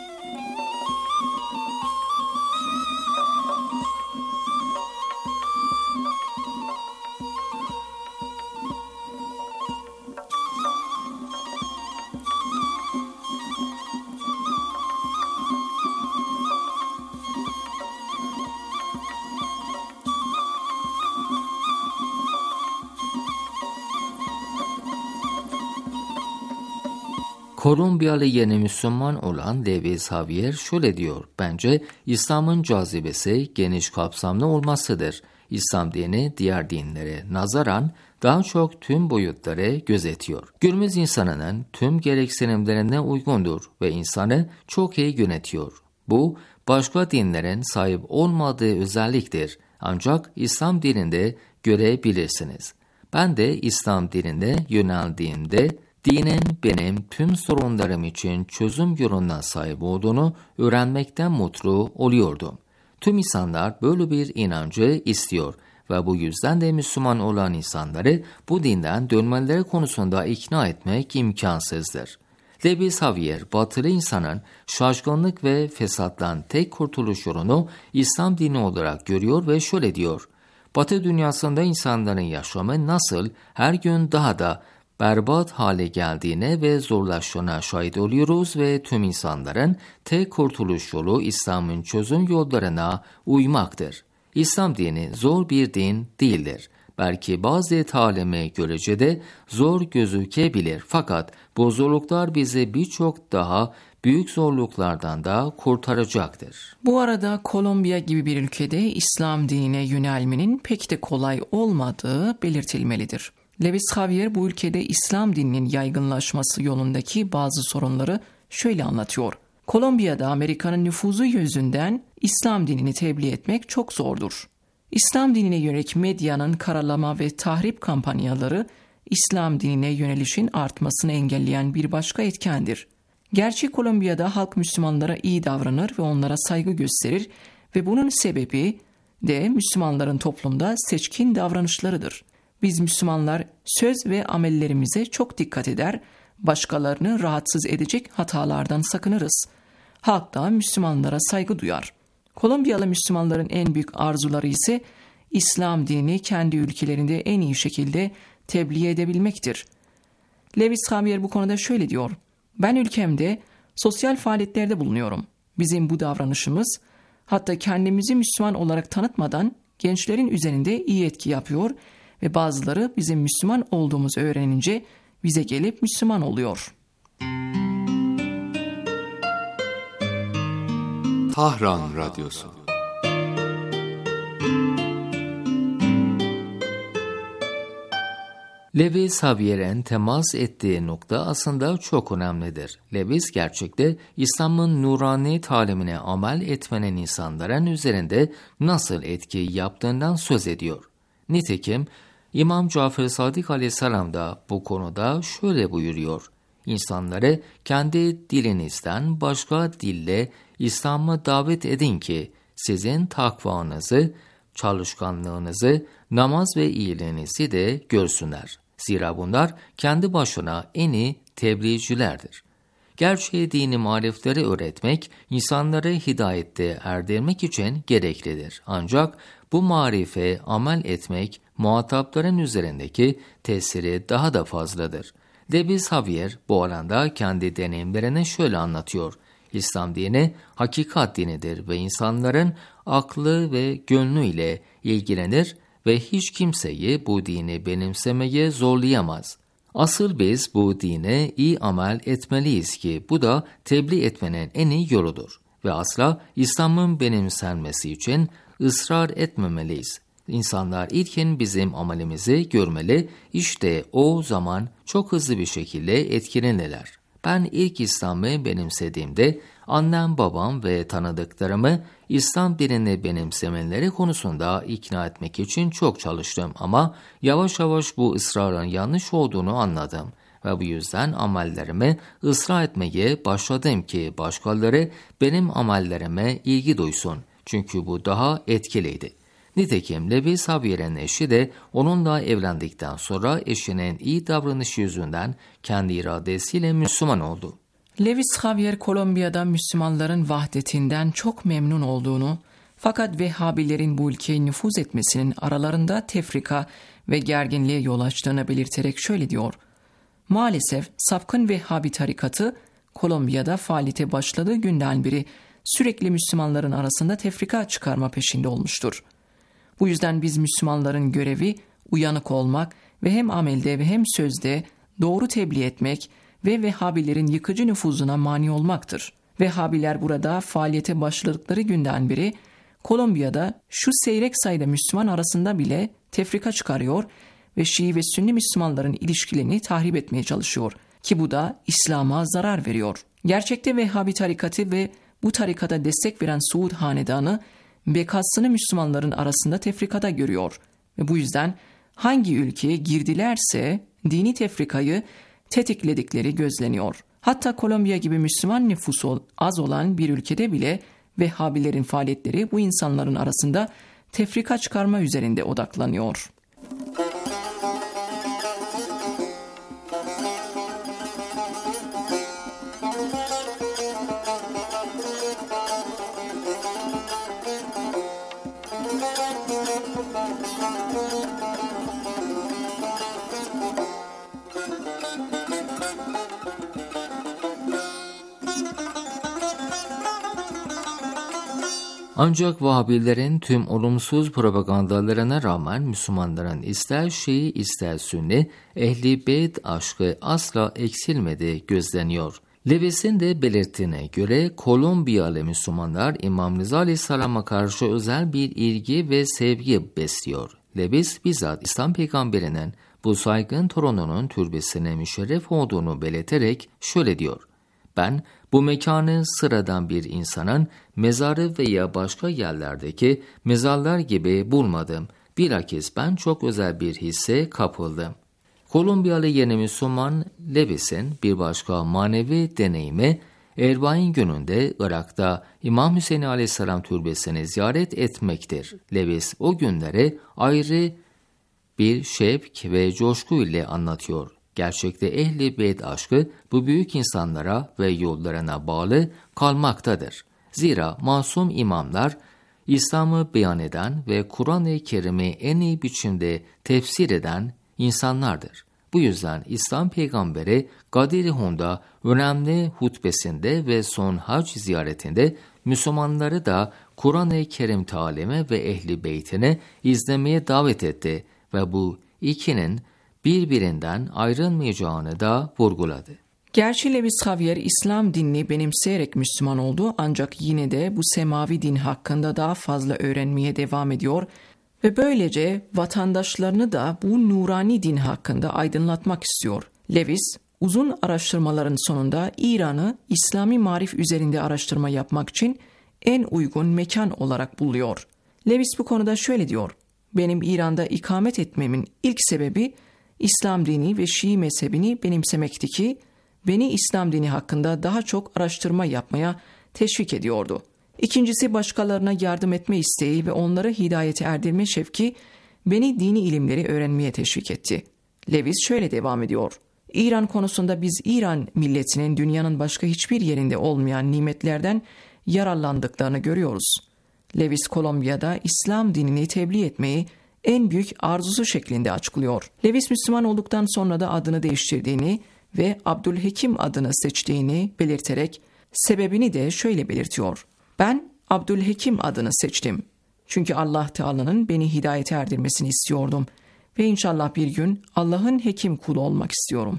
Kolombiyalı yeni Müslüman olan Lewis Javier şöyle diyor: Bence İslam'ın cazibesi geniş kapsamlı olmasıdır. İslam dini diğer dinlere nazaran daha çok tüm boyutları gözetiyor. Günümüz insanının tüm gereksinimlerine uygundur ve insanı çok iyi yönetiyor. Bu başka dinlerin sahip olmadığı özelliktir. Ancak İslam dininde görebilirsiniz. Ben de İslam dinine yöneldiğimde dinin benim tüm sorunlarım için çözüm yoluna sahip olduğunu öğrenmekten mutlu oluyordum. Tüm insanlar böyle bir inancı istiyor ve bu yüzden de Müslüman olan insanları bu dinden dönmeleri konusunda ikna etmek imkansızdır. Lewis Javier, batılı insanın şaşkınlık ve fesattan tek kurtuluş yolunu İslam dini olarak görüyor ve şöyle diyor: Batı dünyasında insanların yaşamı nasıl her gün daha da berbat hale geldiğine ve zorlaştığına şahit oluyoruz ve tüm insanların tek kurtuluş yolu İslam'ın çözüm yollarına uymaktır. İslam dini zor bir din değildir. Belki bazı talime görece de zor gözükebilir fakat bu zorluklar bizi birçok daha büyük zorluklardan da kurtaracaktır. Bu arada Kolombiya gibi bir ülkede İslam dinine yönelmenin pek de kolay olmadığı belirtilmelidir. Lewis Javier bu ülkede İslam dininin yaygınlaşması yolundaki bazı sorunları şöyle anlatıyor. Kolombiya'da Amerika'nın nüfuzu yüzünden İslam dinini tebliğ etmek çok zordur. İslam dinine yönelik medyanın karalama ve tahrip kampanyaları İslam dinine yönelişin artmasını engelleyen bir başka etkendir. Gerçi Kolombiya'da halk Müslümanlara iyi davranır ve onlara saygı gösterir ve bunun sebebi de Müslümanların toplumda seçkin davranışlarıdır. Biz Müslümanlar söz ve amellerimize çok dikkat eder, başkalarını rahatsız edecek hatalardan sakınırız. Halk da Müslümanlara saygı duyar. Kolombiyalı Müslümanların en büyük arzuları ise İslam dinini kendi ülkelerinde en iyi şekilde tebliğ edebilmektir. Lewis Javier bu konuda şöyle diyor: "Ben ülkemde sosyal faaliyetlerde bulunuyorum. Bizim bu davranışımız, hatta kendimizi Müslüman olarak tanıtmadan gençlerin üzerinde iyi etki yapıyor ve bazıları bizim Müslüman olduğumuzu öğrenince bize gelip Müslüman oluyor." Tahran Radyosu. Lewis Javier'in temas ettiği nokta aslında çok önemlidir. Lewis gerçekte İslam'ın nurani talimine amel etmenin insanların üzerinde nasıl etki yaptığından söz ediyor. Nitekim İmam Cafer Sadık Aleyhisselam da bu konuda şöyle buyuruyor: "İnsanları kendi dilinizden başka dille İslam'a davet edin ki sizin takvanızı, çalışkanlığınızı, namaz ve iyiliğinizi de görsünler. Zira bunlar kendi başına en iyi tebliğcilerdir." Gerçeği dini marifleri öğretmek, insanları hidayette erdirmek için gereklidir. Ancak bu marife amel etmek, muhatapların üzerindeki tesiri daha da fazladır. Lewis Javier bu alanda kendi deneyimlerini şöyle anlatıyor: "İslam dini hakikat dinidir ve insanların aklı ve gönlüyle ilgilenir ve hiç kimseyi bu dini benimsemeye zorlayamaz. Asıl biz bu dine iyi amel etmeliyiz ki bu da tebliğ etmenin en iyi yoludur ve asla İslam'ın benimsenmesi için ısrar etmemeliyiz. İnsanlar ilkin bizim amelimizi görmeli, işte o zaman çok hızlı bir şekilde etkilenirler. Ben ilk İslam'ı benimsediğimde annem, babam ve tanıdıklarımı İslam dinini benimsemeleri konusunda ikna etmek için çok çalıştım ama yavaş yavaş bu ısrarın yanlış olduğunu anladım ve bu yüzden amellerimi ısrar etmeye başladım ki başkaları benim amellerime ilgi duysun. Çünkü bu daha etkiliydi." Nitekim Lewis Javier'in eşi de onunla evlendikten sonra eşinin iyi davranışı yüzünden kendi iradesiyle Müslüman oldu. Lewis Javier, Kolombiya'da Müslümanların vahdetinden çok memnun olduğunu, fakat Vehhabilerin bu ülkeye nüfuz etmesinin aralarında tefrika ve gerginliğe yol açtığını belirterek şöyle diyor: "Maalesef sapkın Vehhabi tarikatı Kolombiya'da faaliyete başladığı günden beri sürekli Müslümanların arasında tefrika çıkarma peşinde olmuştur. Bu yüzden biz Müslümanların görevi uyanık olmak ve hem amelde ve hem sözde doğru tebliğ etmek ve Vehhabilerin yıkıcı nüfuzuna mani olmaktır. Vehhabiler burada faaliyete başladıkları günden beri Kolombiya'da şu seyrek sayıda Müslüman arasında bile tefrika çıkarıyor ve Şii ve Sünni Müslümanların ilişkilerini tahrip etmeye çalışıyor ki bu da İslam'a zarar veriyor. Gerçekte Vehhabi tarikatı ve bu tarikata destek veren Suud hanedanı bekasını Müslümanların arasında tefrikada görüyor ve bu yüzden hangi ülkeye girdilerse dini tefrikayı tetikledikleri gözleniyor. Hatta Kolombiya gibi Müslüman nüfusu az olan bir ülkede bile Vehhabilerin faaliyetleri bu insanların arasında tefrika çıkarma üzerinde odaklanıyor. Ancak Vahabilerin tüm olumsuz propagandalarına rağmen Müslümanların ister Şii ister Sünni Ehl-i Beyt aşkı asla eksilmedi gözleniyor. Lewis'in de belirttiğine göre Kolombiyalı Müslümanlar İmam Rıza Aleyhisselam'a karşı özel bir ilgi ve sevgi besliyor. Lewis bizzat İslam peygamberinin bu saygın torununun türbesine müşerref olduğunu belirterek şöyle diyor: "Ben bu mekanı sıradan bir insanın mezarı veya başka yerlerdeki mezarlar gibi bulmadım. Bilakis ben çok özel bir hisse kapıldım." Kolombiyalı yeni Müslüman Lewis'in bir başka manevi deneyimi Erbain gününde Irak'ta İmam Hüseyin Aleyhisselam türbesini ziyaret etmektir. Lewis o günleri ayrı bir şevk ve coşku ile anlatıyor. Gerçekte Ehl-i Beyt aşkı bu büyük insanlara ve yollarına bağlı kalmaktadır. Zira masum imamlar İslam'ı beyan eden ve Kur'an-ı Kerim'i en iyi biçimde tefsir eden insanlardır. Bu yüzden İslam peygamberi Gadir-i Hun'da önemli hutbesinde ve son hac ziyaretinde Müslümanları da Kur'an-ı Kerim talimi ve Ehl-i Beyt'ini izlemeye davet etti ve bu ikinin birbirinden ayrılmayacağını da vurguladı. Gerçi Lewis Xavier İslam dinini benimseyerek Müslüman oldu ancak yine de bu semavi din hakkında daha fazla öğrenmeye devam ediyor ve böylece vatandaşlarını da bu nurani din hakkında aydınlatmak istiyor. Lewis, uzun araştırmaların sonunda İran'ı İslami marif üzerinde araştırma yapmak için en uygun mekan olarak buluyor. Lewis bu konuda şöyle diyor: "Benim İran'da ikamet etmemin ilk sebebi İslam dini ve Şii mezhebini benimsemekti ki beni İslam dini hakkında daha çok araştırma yapmaya teşvik ediyordu. İkincisi başkalarına yardım etme isteği ve onları hidayete erdirme şevki beni dini ilimleri öğrenmeye teşvik etti." Lewis şöyle devam ediyor: "İran konusunda biz İran milletinin dünyanın başka hiçbir yerinde olmayan nimetlerden yararlandıklarını görüyoruz." Lewis Kolombiya'da İslam dinini tebliğ etmeyi en büyük arzusu şeklinde açıklıyor. Lewis Müslüman olduktan sonra da adını değiştirdiğini ve Abdülhekim adını seçtiğini belirterek sebebini de şöyle belirtiyor: "Ben Abdülhekim adını seçtim. Çünkü Allah Teala'nın beni hidayete erdirmesini istiyordum ve inşallah bir gün Allah'ın hekim kulu olmak istiyorum."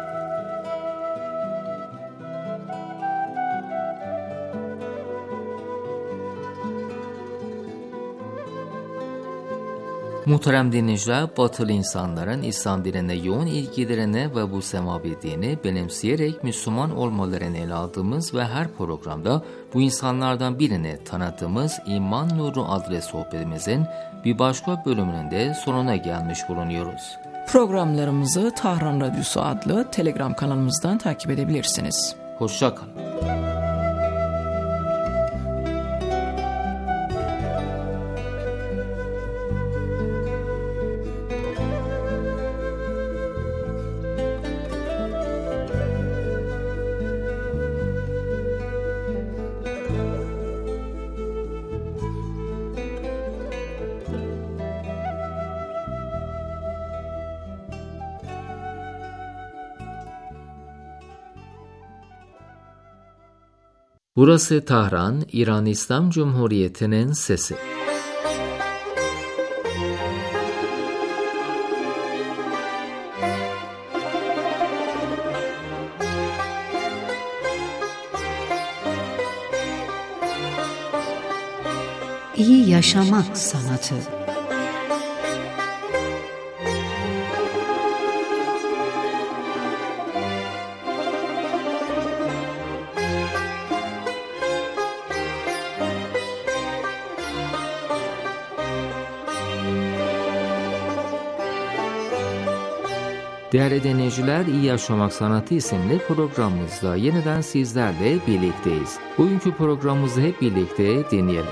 Muhterem dinleyiciler, batılı insanların İslam dinine yoğun ilgilerini ve bu semavi dini benimseyerek Müslüman olmalarını ele aldığımız ve her programda bu insanlardan birini tanıttığımız İman Nuru adlı sohbetimizin bir başka bölümünün de sonuna gelmiş bulunuyoruz. Programlarımızı Tahran Radyosu adlı Telegram kanalımızdan takip edebilirsiniz. Hoşça kalın. Burası Tahran, İran İslam Cumhuriyeti'nin sesi. İyi yaşamak sanatı. Değerli dinleyiciler, İyi Yaşamak Sanatı isimli programımızda yeniden sizlerle birlikteyiz. Bugünkü programımızı hep birlikte dinleyelim.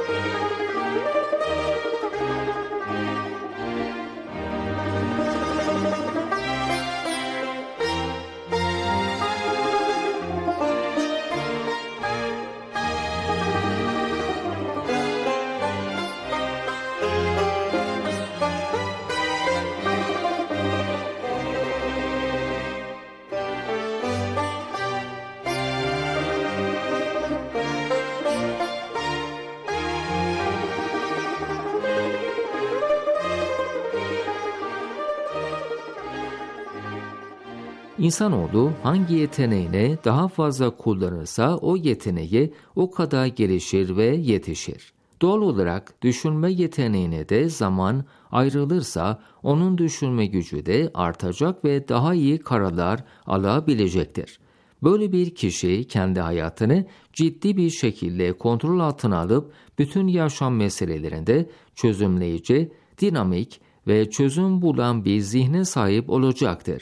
İnsanoğlu hangi yeteneğini daha fazla kullanırsa o yeteneği o kadar gelişir ve yetişir. Doğal olarak düşünme yeteneğine de zaman ayrılırsa onun düşünme gücü de artacak ve daha iyi kararlar alabilecektir. Böyle bir kişi kendi hayatını ciddi bir şekilde kontrol altına alıp bütün yaşam meselelerinde çözümleyici, dinamik ve çözüm bulan bir zihne sahip olacaktır.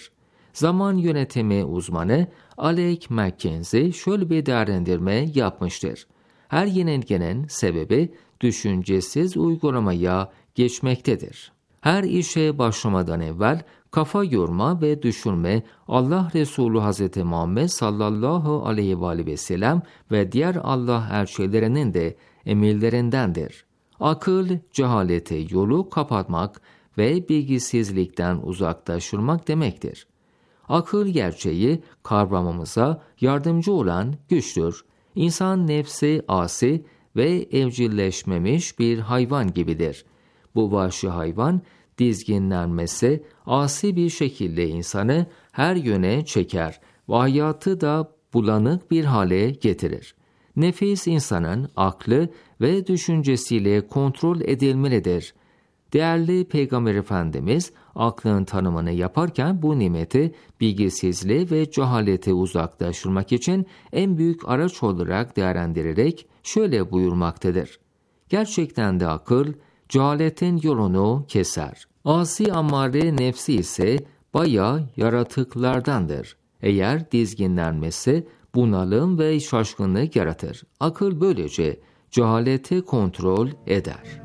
Zaman yönetimi uzmanı Alec McKenzie şöyle bir değerlendirme yapmıştır. Her yenilginin sebebi düşüncesiz uygulamaya geçmektedir. Her işe başlamadan evvel kafa yorma ve düşünme Allah Resulü Hazreti Muhammed sallallahu aleyhi ve aleyhi ve sellem ve diğer Allah elçilerinin de emirlerindendir. Akıl, cehalete yolu kapatmak ve bilgisizlikten uzaklaştırmak demektir. Akıl gerçeği kavramamıza yardımcı olan güçtür. İnsan nefsi asi ve evcilleşmemiş bir hayvan gibidir. Bu vahşi hayvan dizginlenmesi asi bir şekilde insanı her yöne çeker ve hayatı da bulanık bir hale getirir. Nefis insanın aklı ve düşüncesiyle kontrol edilmelidir. Değerli Peygamber Efendimiz aklın tanımını yaparken bu nimeti bilgisizliği ve cehalete uzaklaştırmak için en büyük araç olarak değerlendirerek şöyle buyurmaktadır. Gerçekten de akıl cehaletin yolunu keser. Asi ammare nefsi ise bayağı yaratıklardandır. Eğer dizginlenmesi bunalım ve şaşkınlık yaratır. Akıl böylece cehaleti kontrol eder.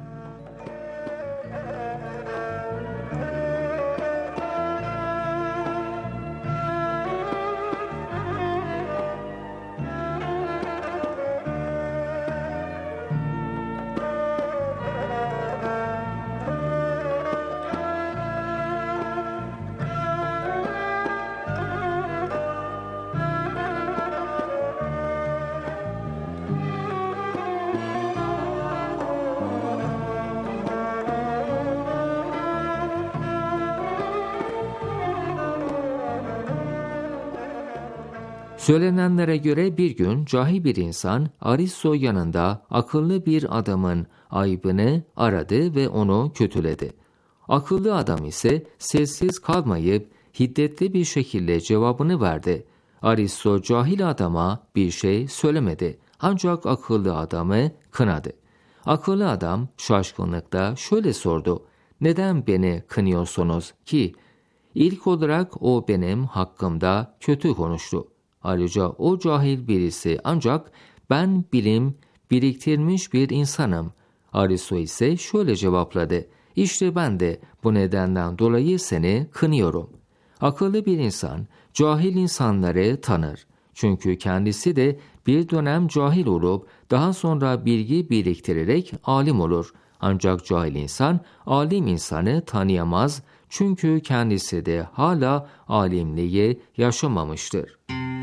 Söylenenlere göre bir gün cahil bir insan Aristo yanında akıllı bir adamın ayıbını aradı ve onu kötüledi. Akıllı adam ise sessiz kalmayıp hiddetli bir şekilde cevabını verdi. Aristo cahil adama bir şey söylemedi ancak akıllı adamı kınadı. Akıllı adam şaşkınlıkla şöyle sordu: "Neden beni kınıyorsunuz ki?" İlk olarak o benim hakkımda kötü konuştu. Ayrıca o cahil birisi ancak ben bilim biriktirmiş bir insanım. Aristo ise şöyle cevapladı: İşte ben de bu nedenden dolayı seni kınıyorum. Akıllı bir insan cahil insanları tanır. Çünkü kendisi de bir dönem cahil olup daha sonra bilgi biriktirerek alim olur. Ancak cahil insan alim insanı tanıyamaz çünkü kendisi de hala alimliği yaşamamıştır.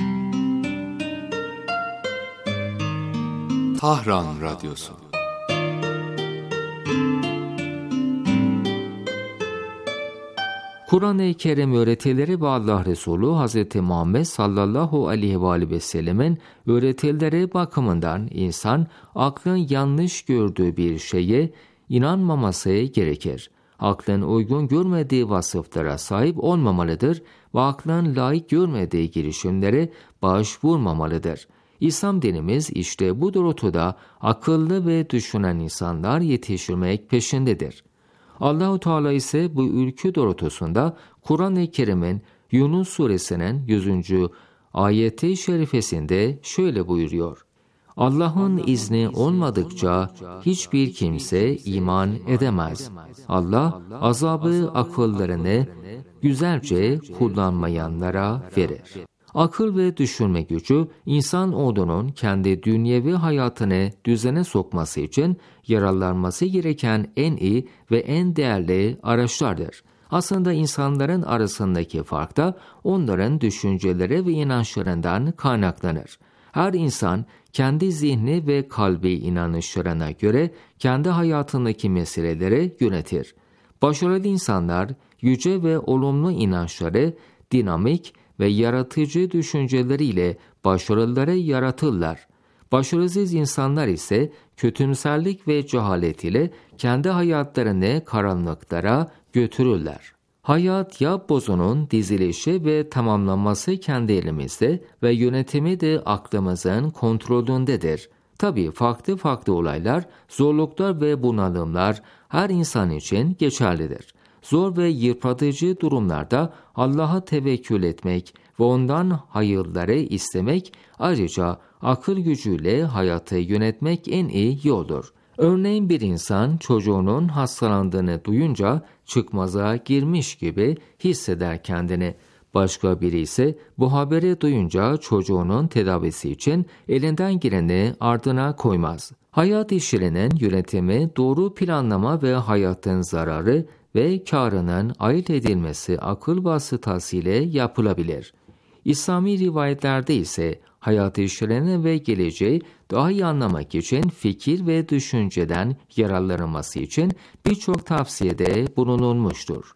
Tahran Radyosu. Kur'an-ı Kerim öğretileri ve Allah Resulü Hazreti Muhammed sallallahu aleyhi ve aleyhi ve sellemin öğretileri bakımından insan aklın yanlış gördüğü bir şeye inanmaması gerekir. Aklın uygun görmediği vasıflara sahip olmamalıdır ve aklın layık görmediği girişimlere başvurmamalıdır. İslam dinimiz işte bu doğrultuda akıllı ve düşünen insanlar yetiştirmek peşindedir. Allah-u Teala ise bu ülkü doğrultusunda Kur'an-ı Kerim'in Yunus suresinin yüzüncü ayeti şerifesinde şöyle buyuruyor: Allah'ın izni olmadıkça hiçbir kimse iman edemez. Allah azabı akıllarını güzelce kullanmayanlara verir. Akıl ve düşünme gücü, insan oğlunun kendi dünyevi hayatını düzene sokması için yararlanması gereken en iyi ve en değerli araçlardır. Aslında insanların arasındaki fark da onların düşünceleri ve inançlarından kaynaklanır. Her insan kendi zihni ve kalbi inanışlarına göre kendi hayatındaki meseleleri yönetir. Başarılı insanlar yüce ve olumlu inançları, dinamik ve yaratıcı düşünceleriyle başarıları yaratırlar. Başarısız insanlar ise kötümserlik ve cehalet ile kendi hayatlarını karanlıklara götürürler. Hayat yapbozunun dizilişi ve tamamlanması kendi elimizde ve yönetimi de aklımızın kontrolündedir. Tabii farklı farklı olaylar, zorluklar ve bunalımlar her insan için geçerlidir. Zor ve yıpratıcı durumlarda Allah'a tevekkül etmek ve ondan hayırları istemek, ayrıca akıl gücüyle hayatı yönetmek en iyi yoldur. Örneğin bir insan çocuğunun hastalandığını duyunca çıkmaza girmiş gibi hisseder kendini. Başka biri ise bu haberi duyunca çocuğunun tedavisi için elinden geleni ardına koymaz. Hayat işlerinin yönetimi, doğru planlama ve hayatın zararı ve kârının ayırt edilmesi akıl vasıtasıyla yapılabilir. İslami rivayetlerde ise hayat işlerini ve geleceği daha iyi anlamak için fikir ve düşünceden yararlanılması için birçok tavsiyede bulunulmuştur.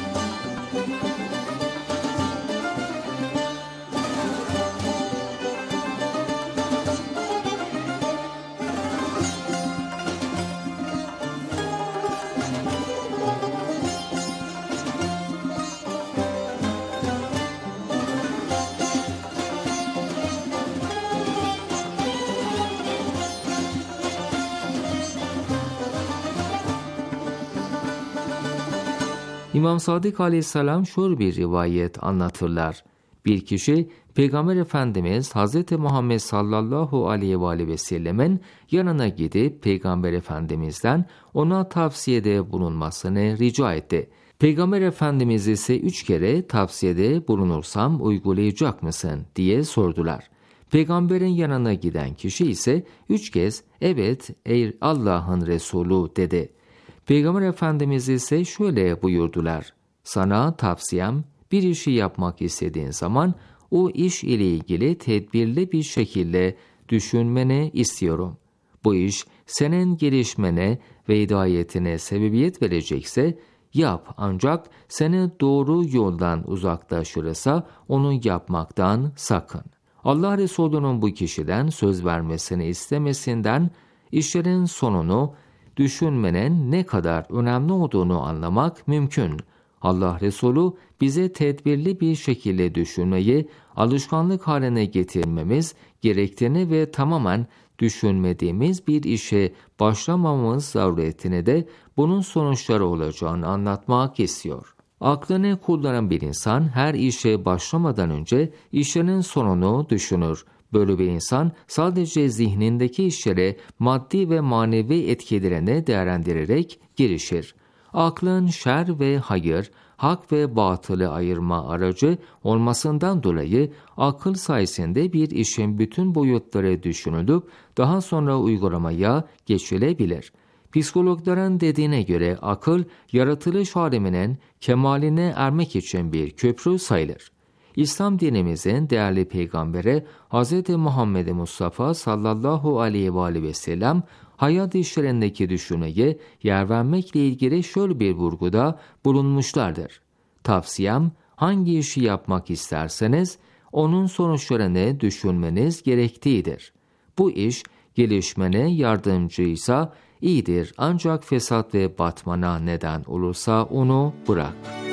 İmam Sadık Aleyhisselam şöyle bir rivayet anlatırlar. Bir kişi Peygamber Efendimiz Hz. Muhammed sallallahu aleyhi ve aleyhi ve sellemin yanına gidip Peygamber Efendimiz'den ona tavsiyede bulunmasını rica etti. Peygamber Efendimiz ise üç kere tavsiyede bulunursam uygulayacak mısın diye sordular. Peygamberin yanına giden kişi ise üç kez evet ey Allah'ın Resulü dedi. Peygamber Efendimiz ise şöyle buyurdular. Sana tavsiyem bir işi yapmak istediğin zaman o iş ile ilgili tedbirli bir şekilde düşünmeni istiyorum. Bu iş senin gelişmene ve hidayetine sebebiyet verecekse yap, ancak seni doğru yoldan uzaklaştırırsa onu yapmaktan sakın. Allah Resulü'nün bu kişiden söz vermesini istemesinden işlerin sonunu düşünmenin ne kadar önemli olduğunu anlamak mümkün. Allah Resulü bize tedbirli bir şekilde düşünmeyi alışkanlık haline getirmemiz gerektiğini ve tamamen düşünmediğimiz bir işe başlamamız zaruretini de bunun sonuçları olacağını anlatmak istiyor. Aklını kullanan bir insan her işe başlamadan önce işinin sonunu düşünür. Böyle bir insan sadece zihnindeki işlere maddi ve manevi etkilerini değerlendirerek girişir. Aklın şer ve hayır, hak ve batılı ayırma aracı olmasından dolayı akıl sayesinde bir işin bütün boyutları düşünülüp daha sonra uygulamaya geçilebilir. Psikologların dediğine göre akıl, yaratılış aleminin kemaline ermek için bir köprü sayılır. İslam dinimizin değerli peygamberi Hz. Muhammed Mustafa sallallahu aleyhi ve aleyhi ve sellem hayat işlerindeki düşünmeye yer vermekle ilgili şöyle bir vurguda bulunmuşlardır. Tavsiyem, hangi işi yapmak isterseniz onun sonuçlarını düşünmeniz gerektiğidir. Bu iş gelişmene yardımcıysa iyidir, ancak fesat ve batmana neden olursa onu bırak.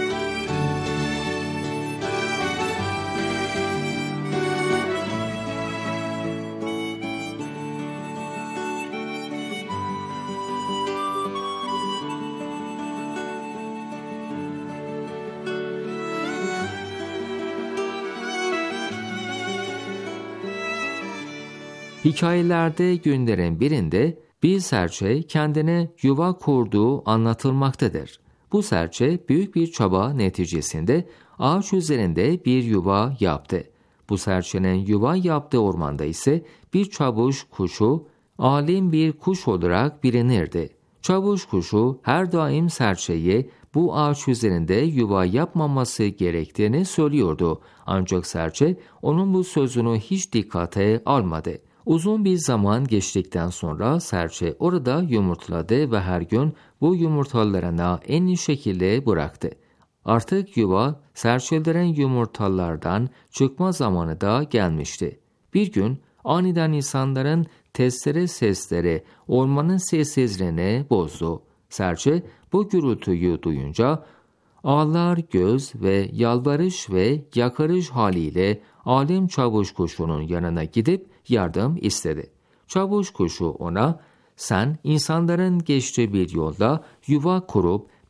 Hikayelerde günlerin birinde bir serçe kendine yuva kurduğu anlatılmaktadır. Bu serçe büyük bir çaba neticesinde ağaç üzerinde bir yuva yaptı. Bu serçenin yuva yaptığı ormanda ise bir çavuş kuşu, alim bir kuş olarak bilinirdi. Çavuş kuşu her daim serçeye bu ağaç üzerinde yuva yapmaması gerektiğini söylüyordu. Ancak serçe onun bu sözünü hiç dikkate almadı. Uzun bir zaman geçtikten sonra serçe orada yumurtladı ve her gün bu yumurtalarına en iyi şekilde bıraktı. Artık yuva serçelerin yumurtalardan çıkma zamanı da gelmişti. Bir gün aniden insanların testere sesleri ormanın sessizliğini bozdu. Serçe bu gürültüyü duyunca ağlar göz ve yalvarış ve yakarış haliyle alim çavuş kuşunun yanına gidip yardım istedi. Çavuş kuşu ona, sen insanların geçtiği bir yolda yuva kurup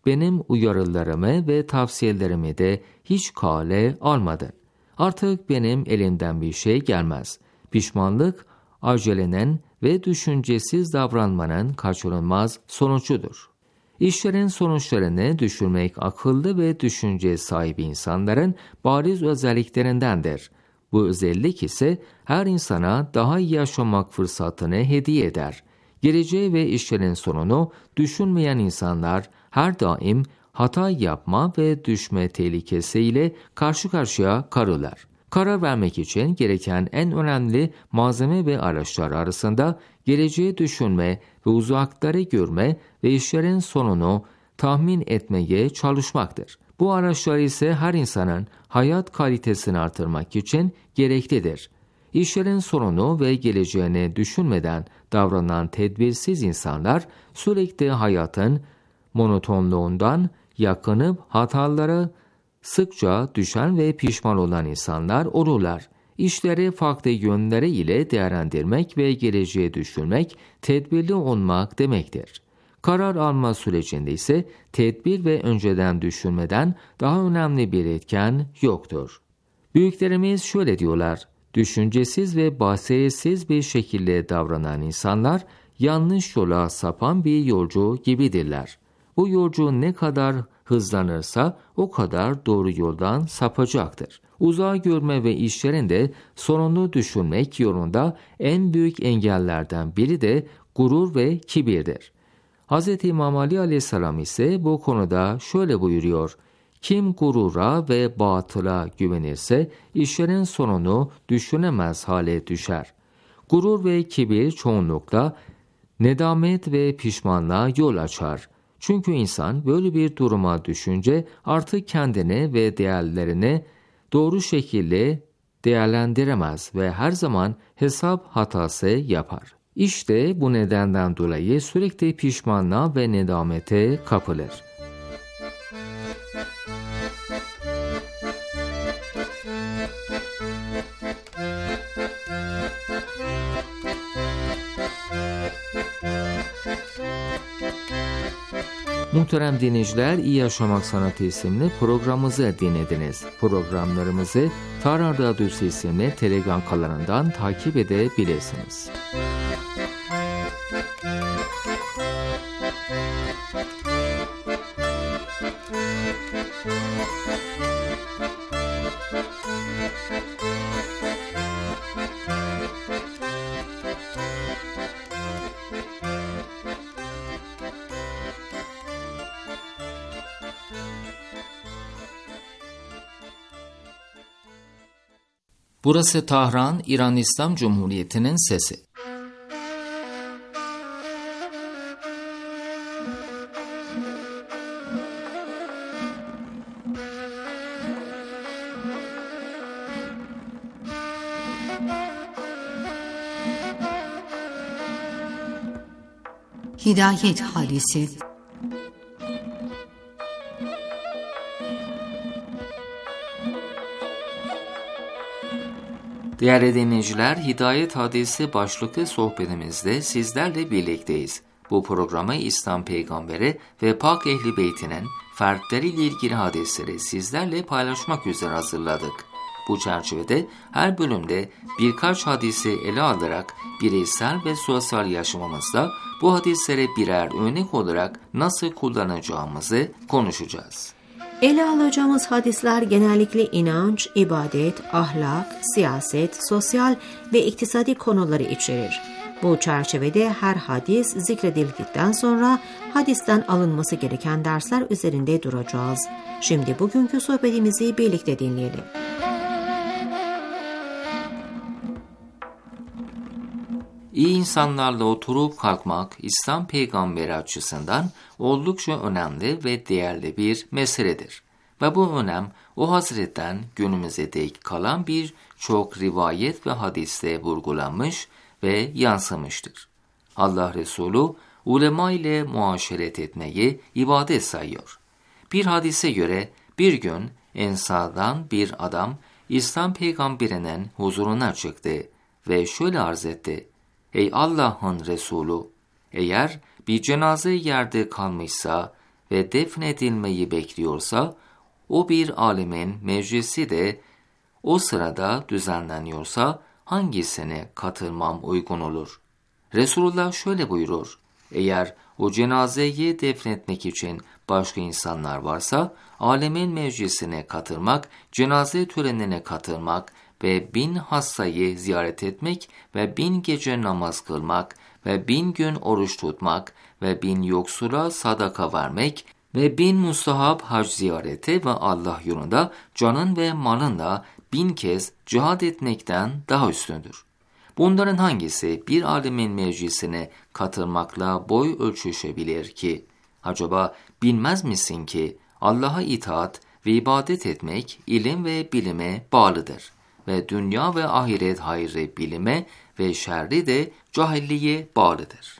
benim uyarılarımı ve tavsiyelerimi de hiç kale almadın. Artık benim elimden bir şey gelmez. Pişmanlık, acelenin ve düşüncesiz davranmanın kaçınılmaz sonucudur. İşlerin sonuçlarını düşünmek akıllı ve düşünce sahibi insanların bariz özelliklerindendir. Bu özellik ise her insana daha iyi yaşamak fırsatını hediye eder. Geleceği ve işlerin sonunu düşünmeyen insanlar her daim hata yapma ve düşme tehlikesiyle karşı karşıya kalırlar. Karar vermek için gereken en önemli malzeme ve araçlar arasında geleceği düşünme ve uzakları görme ve işlerin sonunu tahmin etmeye çalışmaktır. Bu araçlar ise her insanın hayat kalitesini artırmak için gereklidir. İşlerin sonunu ve geleceğini düşünmeden davranan tedbirsiz insanlar sürekli hayatın monotonluğundan yakınıp hatalara sıkça düşen ve pişman olan insanlar olurlar. İşleri farklı yönleri ile değerlendirmek ve geleceğe düşünmek, tedbirli olmak demektir. Karar alma sürecinde ise tedbir ve önceden düşünmeden daha önemli bir etken yoktur. Büyüklerimiz şöyle diyorlar: düşüncesiz ve basiretsiz bir şekilde davranan insanlar yanlış yola sapan bir yolcu gibidirler. Bu yolcu ne kadar hızlanırsa o kadar doğru yoldan sapacaktır. Uzağı görme ve işlerinde sonunu düşünmek yolunda en büyük engellerden biri de gurur ve kibirdir. Hz. İmam Ali Aleyhisselam ise bu konuda şöyle buyuruyor: kim gurura ve batıla güvenirse işlerin sonunu düşünemez hale düşer. Gurur ve kibir çoğunlukla nedamet ve pişmanlığa yol açar. Çünkü insan böyle bir duruma düşünce artık kendini ve değerlerini doğru şekilde değerlendiremez ve her zaman hesap hatası yapar. İşte bu nedenden dolayı sürekli pişmanlığa ve nedamete kapılır. Muhterem dinleyiciler, İyi Yaşamak Sanatı isimli programımızı dinlediniz. Programlarımızı Tarih Radyosu isimli Telegram kanalından takip edebilirsiniz. Burası Tahran, İran İslam Cumhuriyeti'nin sesi. Hidayet Hadisi. Değerli dinleyiciler, Hidayet Hadisi başlıklı sohbetimizde sizlerle birlikteyiz. Bu programı İslam Peygamberi ve Pak Ehli Beytinin fertleriyle ilgili hadisleri sizlerle paylaşmak üzere hazırladık. Bu çerçevede her bölümde birkaç hadisi ele alarak bireysel ve sosyal yaşamımızda bu hadisleri birer örnek olarak nasıl kullanacağımızı konuşacağız. Ele alacağımız hadisler genellikle inanç, ibadet, ahlak, siyaset, sosyal ve iktisadi konuları içerir. Bu çerçevede her hadis zikredildikten sonra hadisten alınması gereken dersler üzerinde duracağız. Şimdi bugünkü sohbetimizi birlikte dinleyelim. İyi insanlarla oturup kalkmak İslam peygamberi açısından oldukça önemli ve değerli bir meseledir. Ve bu önem o Hazret'ten günümüze dek kalan birçok rivayet ve hadiste vurgulanmış ve yansımıştır. Allah Resulü ulema ile muaşeret etmeyi ibadet sayıyor. Bir hadise göre bir gün Ensar'dan bir adam İslam peygamberinin huzuruna çıktı ve şöyle arz etti: Ey Allah'ın Resulü, eğer bir cenaze yerde kalmışsa ve defnedilmeyi bekliyorsa, o bir alimin meclisi de o sırada düzenleniyorsa hangisine katılmam uygun olur? Resulullah şöyle buyurur: eğer o cenazeyi defnetmek için başka insanlar varsa, alemin meclisine katılmak, cenaze törenine katılmak ve bin hastayı ziyaret etmek ve bin gece namaz kılmak ve bin gün oruç tutmak ve bin yoksula sadaka vermek ve bin mustahap hac ziyareti ve Allah yolunda canın ve malınla bin kez cihad etmekten daha üstündür. Bunların hangisi bir alimin meclisine katılmakla boy ölçüşebilir ki? Acaba bilmez misin ki Allah'a itaat ve ibadet etmek ilim ve bilime bağlıdır ve dünya ve ahiret hayrı bilime ve şerri de cahilliğe bağlıdır.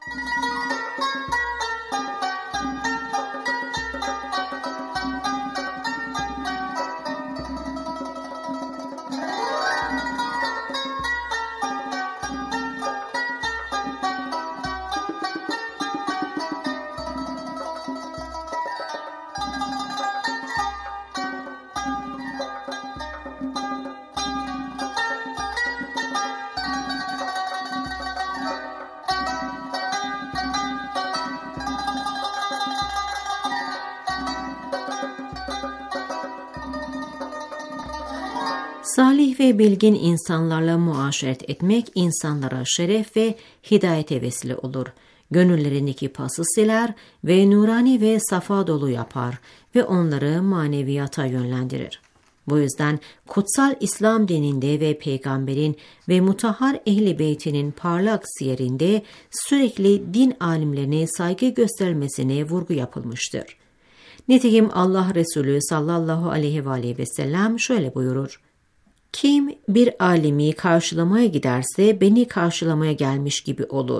Salih ve bilgin insanlarla muaşeret etmek insanlara şeref ve hidayete vesile olur. Gönüllerindeki pası siler ve nurani ve safa dolu yapar ve onları maneviyata yönlendirir. Bu yüzden kutsal İslam dininde ve peygamberin ve mutahhar ehli beytinin parlak siyerinde sürekli din alimlerine saygı göstermesine vurgu yapılmıştır. Nitekim Allah Resulü sallallahu aleyhi ve aleyhi ve sellem şöyle buyurur: kim bir alimi karşılamaya giderse beni karşılamaya gelmiş gibi olur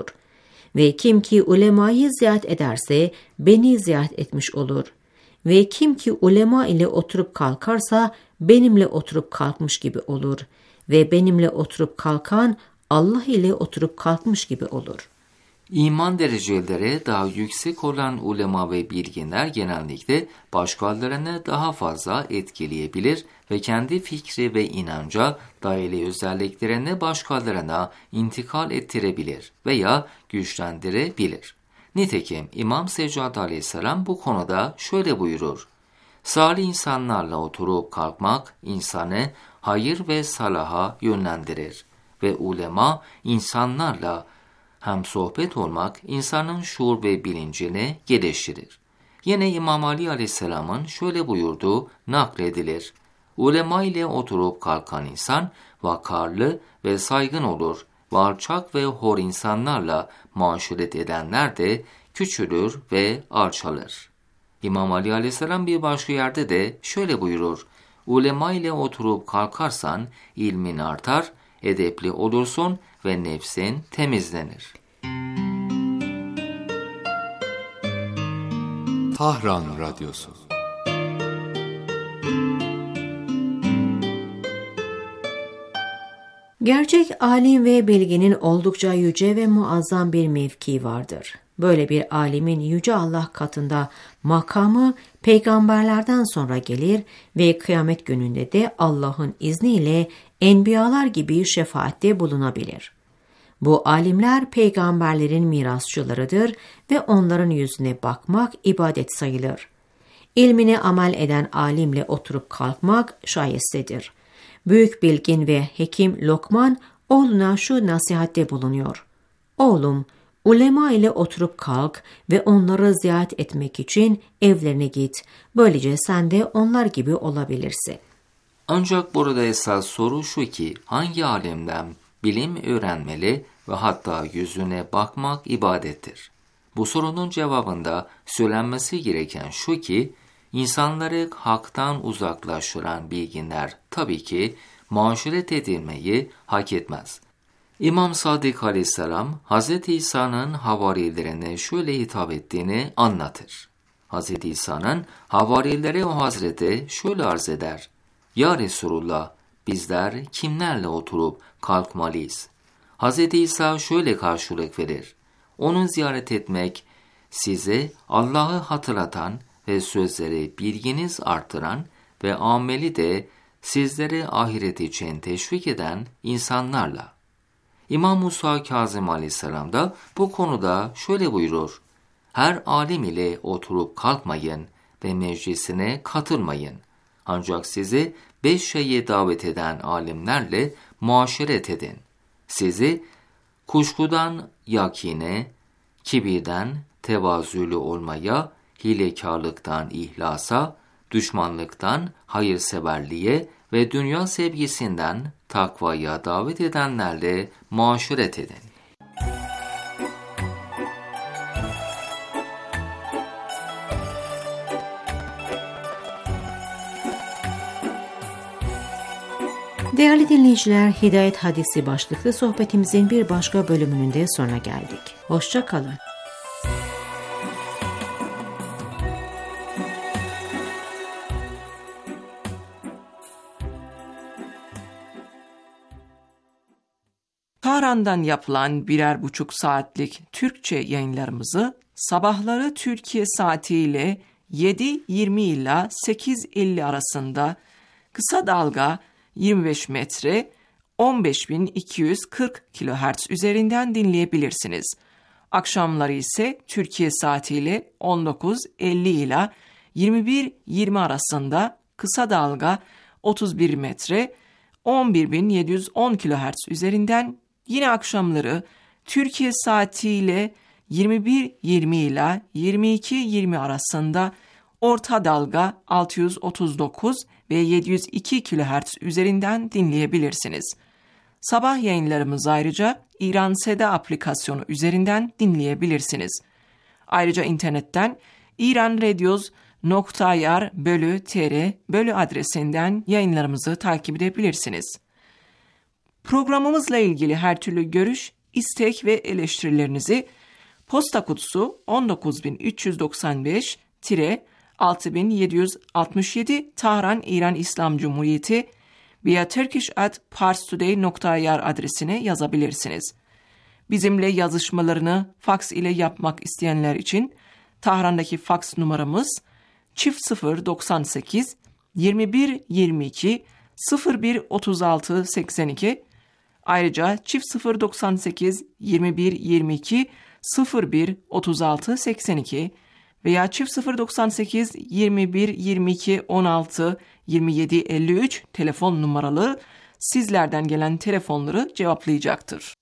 ve kim ki ulemayı ziyaret ederse beni ziyaret etmiş olur ve kim ki ulema ile oturup kalkarsa benimle oturup kalkmış gibi olur ve benimle oturup kalkan Allah ile oturup kalkmış gibi olur. İman dereceleri daha yüksek olan ulema ve bilginler genellikle başkalarını daha fazla etkileyebilir ve kendi fikri ve inanca dayalı özelliklerini başkalarına intikal ettirebilir veya güçlendirebilir. Nitekim İmam Seccad Aleyhisselam bu konuda şöyle buyurur: salih insanlarla oturup kalkmak insanı hayır ve salaha yönlendirir ve ulema insanlarla hem sohbet olmak insanın şuur ve bilincini geliştirir. Yine İmam Ali Aleyhisselam'ın şöyle buyurduğu nakledilir: ulema ile oturup kalkan insan vakarlı ve saygın olur ve alçak ve hor insanlarla muaşeret edenler de küçülür ve alçalır. İmam Ali Aleyhisselam bir başka yerde de şöyle buyurur: ulema ile oturup kalkarsan ilmin artar, edepli olursun ve nefsin temizlenir. Tahran Radyosu. Gerçek alim ve bilginin oldukça yüce ve muazzam bir mevkii vardır. Böyle bir alimin yüce Allah katında makamı peygamberlerden sonra gelir ve kıyamet gününde de Allah'ın izniyle enbiyalar gibi şefaatte bulunabilir. Bu alimler peygamberlerin mirasçılarıdır ve onların yüzüne bakmak ibadet sayılır. İlmine amel eden alimle oturup kalkmak şayestedir. Büyük bilgin ve hekim Lokman oğluna şu nasihatte bulunuyor: oğlum, ulema ile oturup kalk ve onları ziyaret etmek için evlerine git. Böylece sen de onlar gibi olabilirsin. Ancak burada esas soru şu ki, hangi alimden bilim öğrenmeli ve hatta yüzüne bakmak ibadettir? Bu sorunun cevabında söylenmesi gereken şu ki, insanları haktan uzaklaştıran bilginler tabii ki muaşeret edilmeyi hak etmez. İmam Sadık Aleyhisselam, Hz. İsa'nın havarilerine şöyle hitap ettiğini anlatır. Hz. İsa'nın havarileri o Hazreti şöyle arz eder: Ya Resulullah, bizler kimlerle oturup kalkmalıyız? Hz. İsa şöyle karşılık verir: onu ziyaret etmek, size Allah'ı hatırlatan ve sözleri bilginiz artıran ve ameli de sizleri ahiret için teşvik eden insanlarla. İmam Musa Kazım Aleyhisselam da bu konuda şöyle buyurur: her alim ile oturup kalkmayın ve meclisine katılmayın. Ancak sizi beş şeye davet eden alimlerle muaşeret edin. Sizi kuşkudan yakine, kibirden tevazülü olmaya, hilekarlıktan ihlasa, düşmanlıktan hayırseverliğe ve dünya sevgisinden takvaya davet edenlerle muaşeret edin. Değerli dinleyiciler, Hidayet Hadisi başlıklı sohbetimizin bir başka bölümünün de sonuna geldik. Hoşça kalın. Tahran'dan yapılan birer buçuk saatlik Türkçe yayınlarımızı sabahları Türkiye saatiyle yedi yirmi ila sekiz elli arasında kısa dalga yirmi beş metre on beş bin iki yüz kırk kilohertz üzerinden dinleyebilirsiniz. Akşamları ise Türkiye saatiyle on dokuz elli ila yirmi bir yirmi arasında kısa dalga otuz bir metre on bir bin yedi yüz on kilohertz üzerinden, yine akşamları Türkiye saatiyle yirmi bir yirmi ila yirmi iki yirmi arasında orta dalga altı yüz otuz dokuz ve yedi yüz iki kilohertz üzerinden dinleyebilirsiniz. Sabah yayınlarımızı ayrıca İran Seda aplikasyonu üzerinden dinleyebilirsiniz. Ayrıca internetten iranradios nokta i r bölü tr bölü adresinden yayınlarımızı takip edebilirsiniz. Programımızla ilgili her türlü görüş, istek ve eleştirilerinizi posta kutusu on dokuz bin üç yüz doksan beş altı bin yedi yüz altmış yedi Tahran İran İslam Cumhuriyeti via turkish at parstoday nokta i r adresine yazabilirsiniz. Bizimle yazışmalarını faks ile yapmak isteyenler için Tahran'daki faks numaramız çift sıfır doksan sekiz yirmi bir yirmi iki sıfır bir otuz altı seksen iki, ayrıca çift sıfır doksan sekiz yirmi bir yirmi iki sıfır bir otuz altı seksen iki veya çift sıfır doksan sekiz yirmi bir yirmi iki on altı yirmi yedi elli üç telefon numaralı sizlerden gelen telefonları cevaplayacaktır.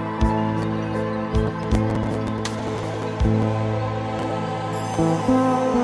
Müzik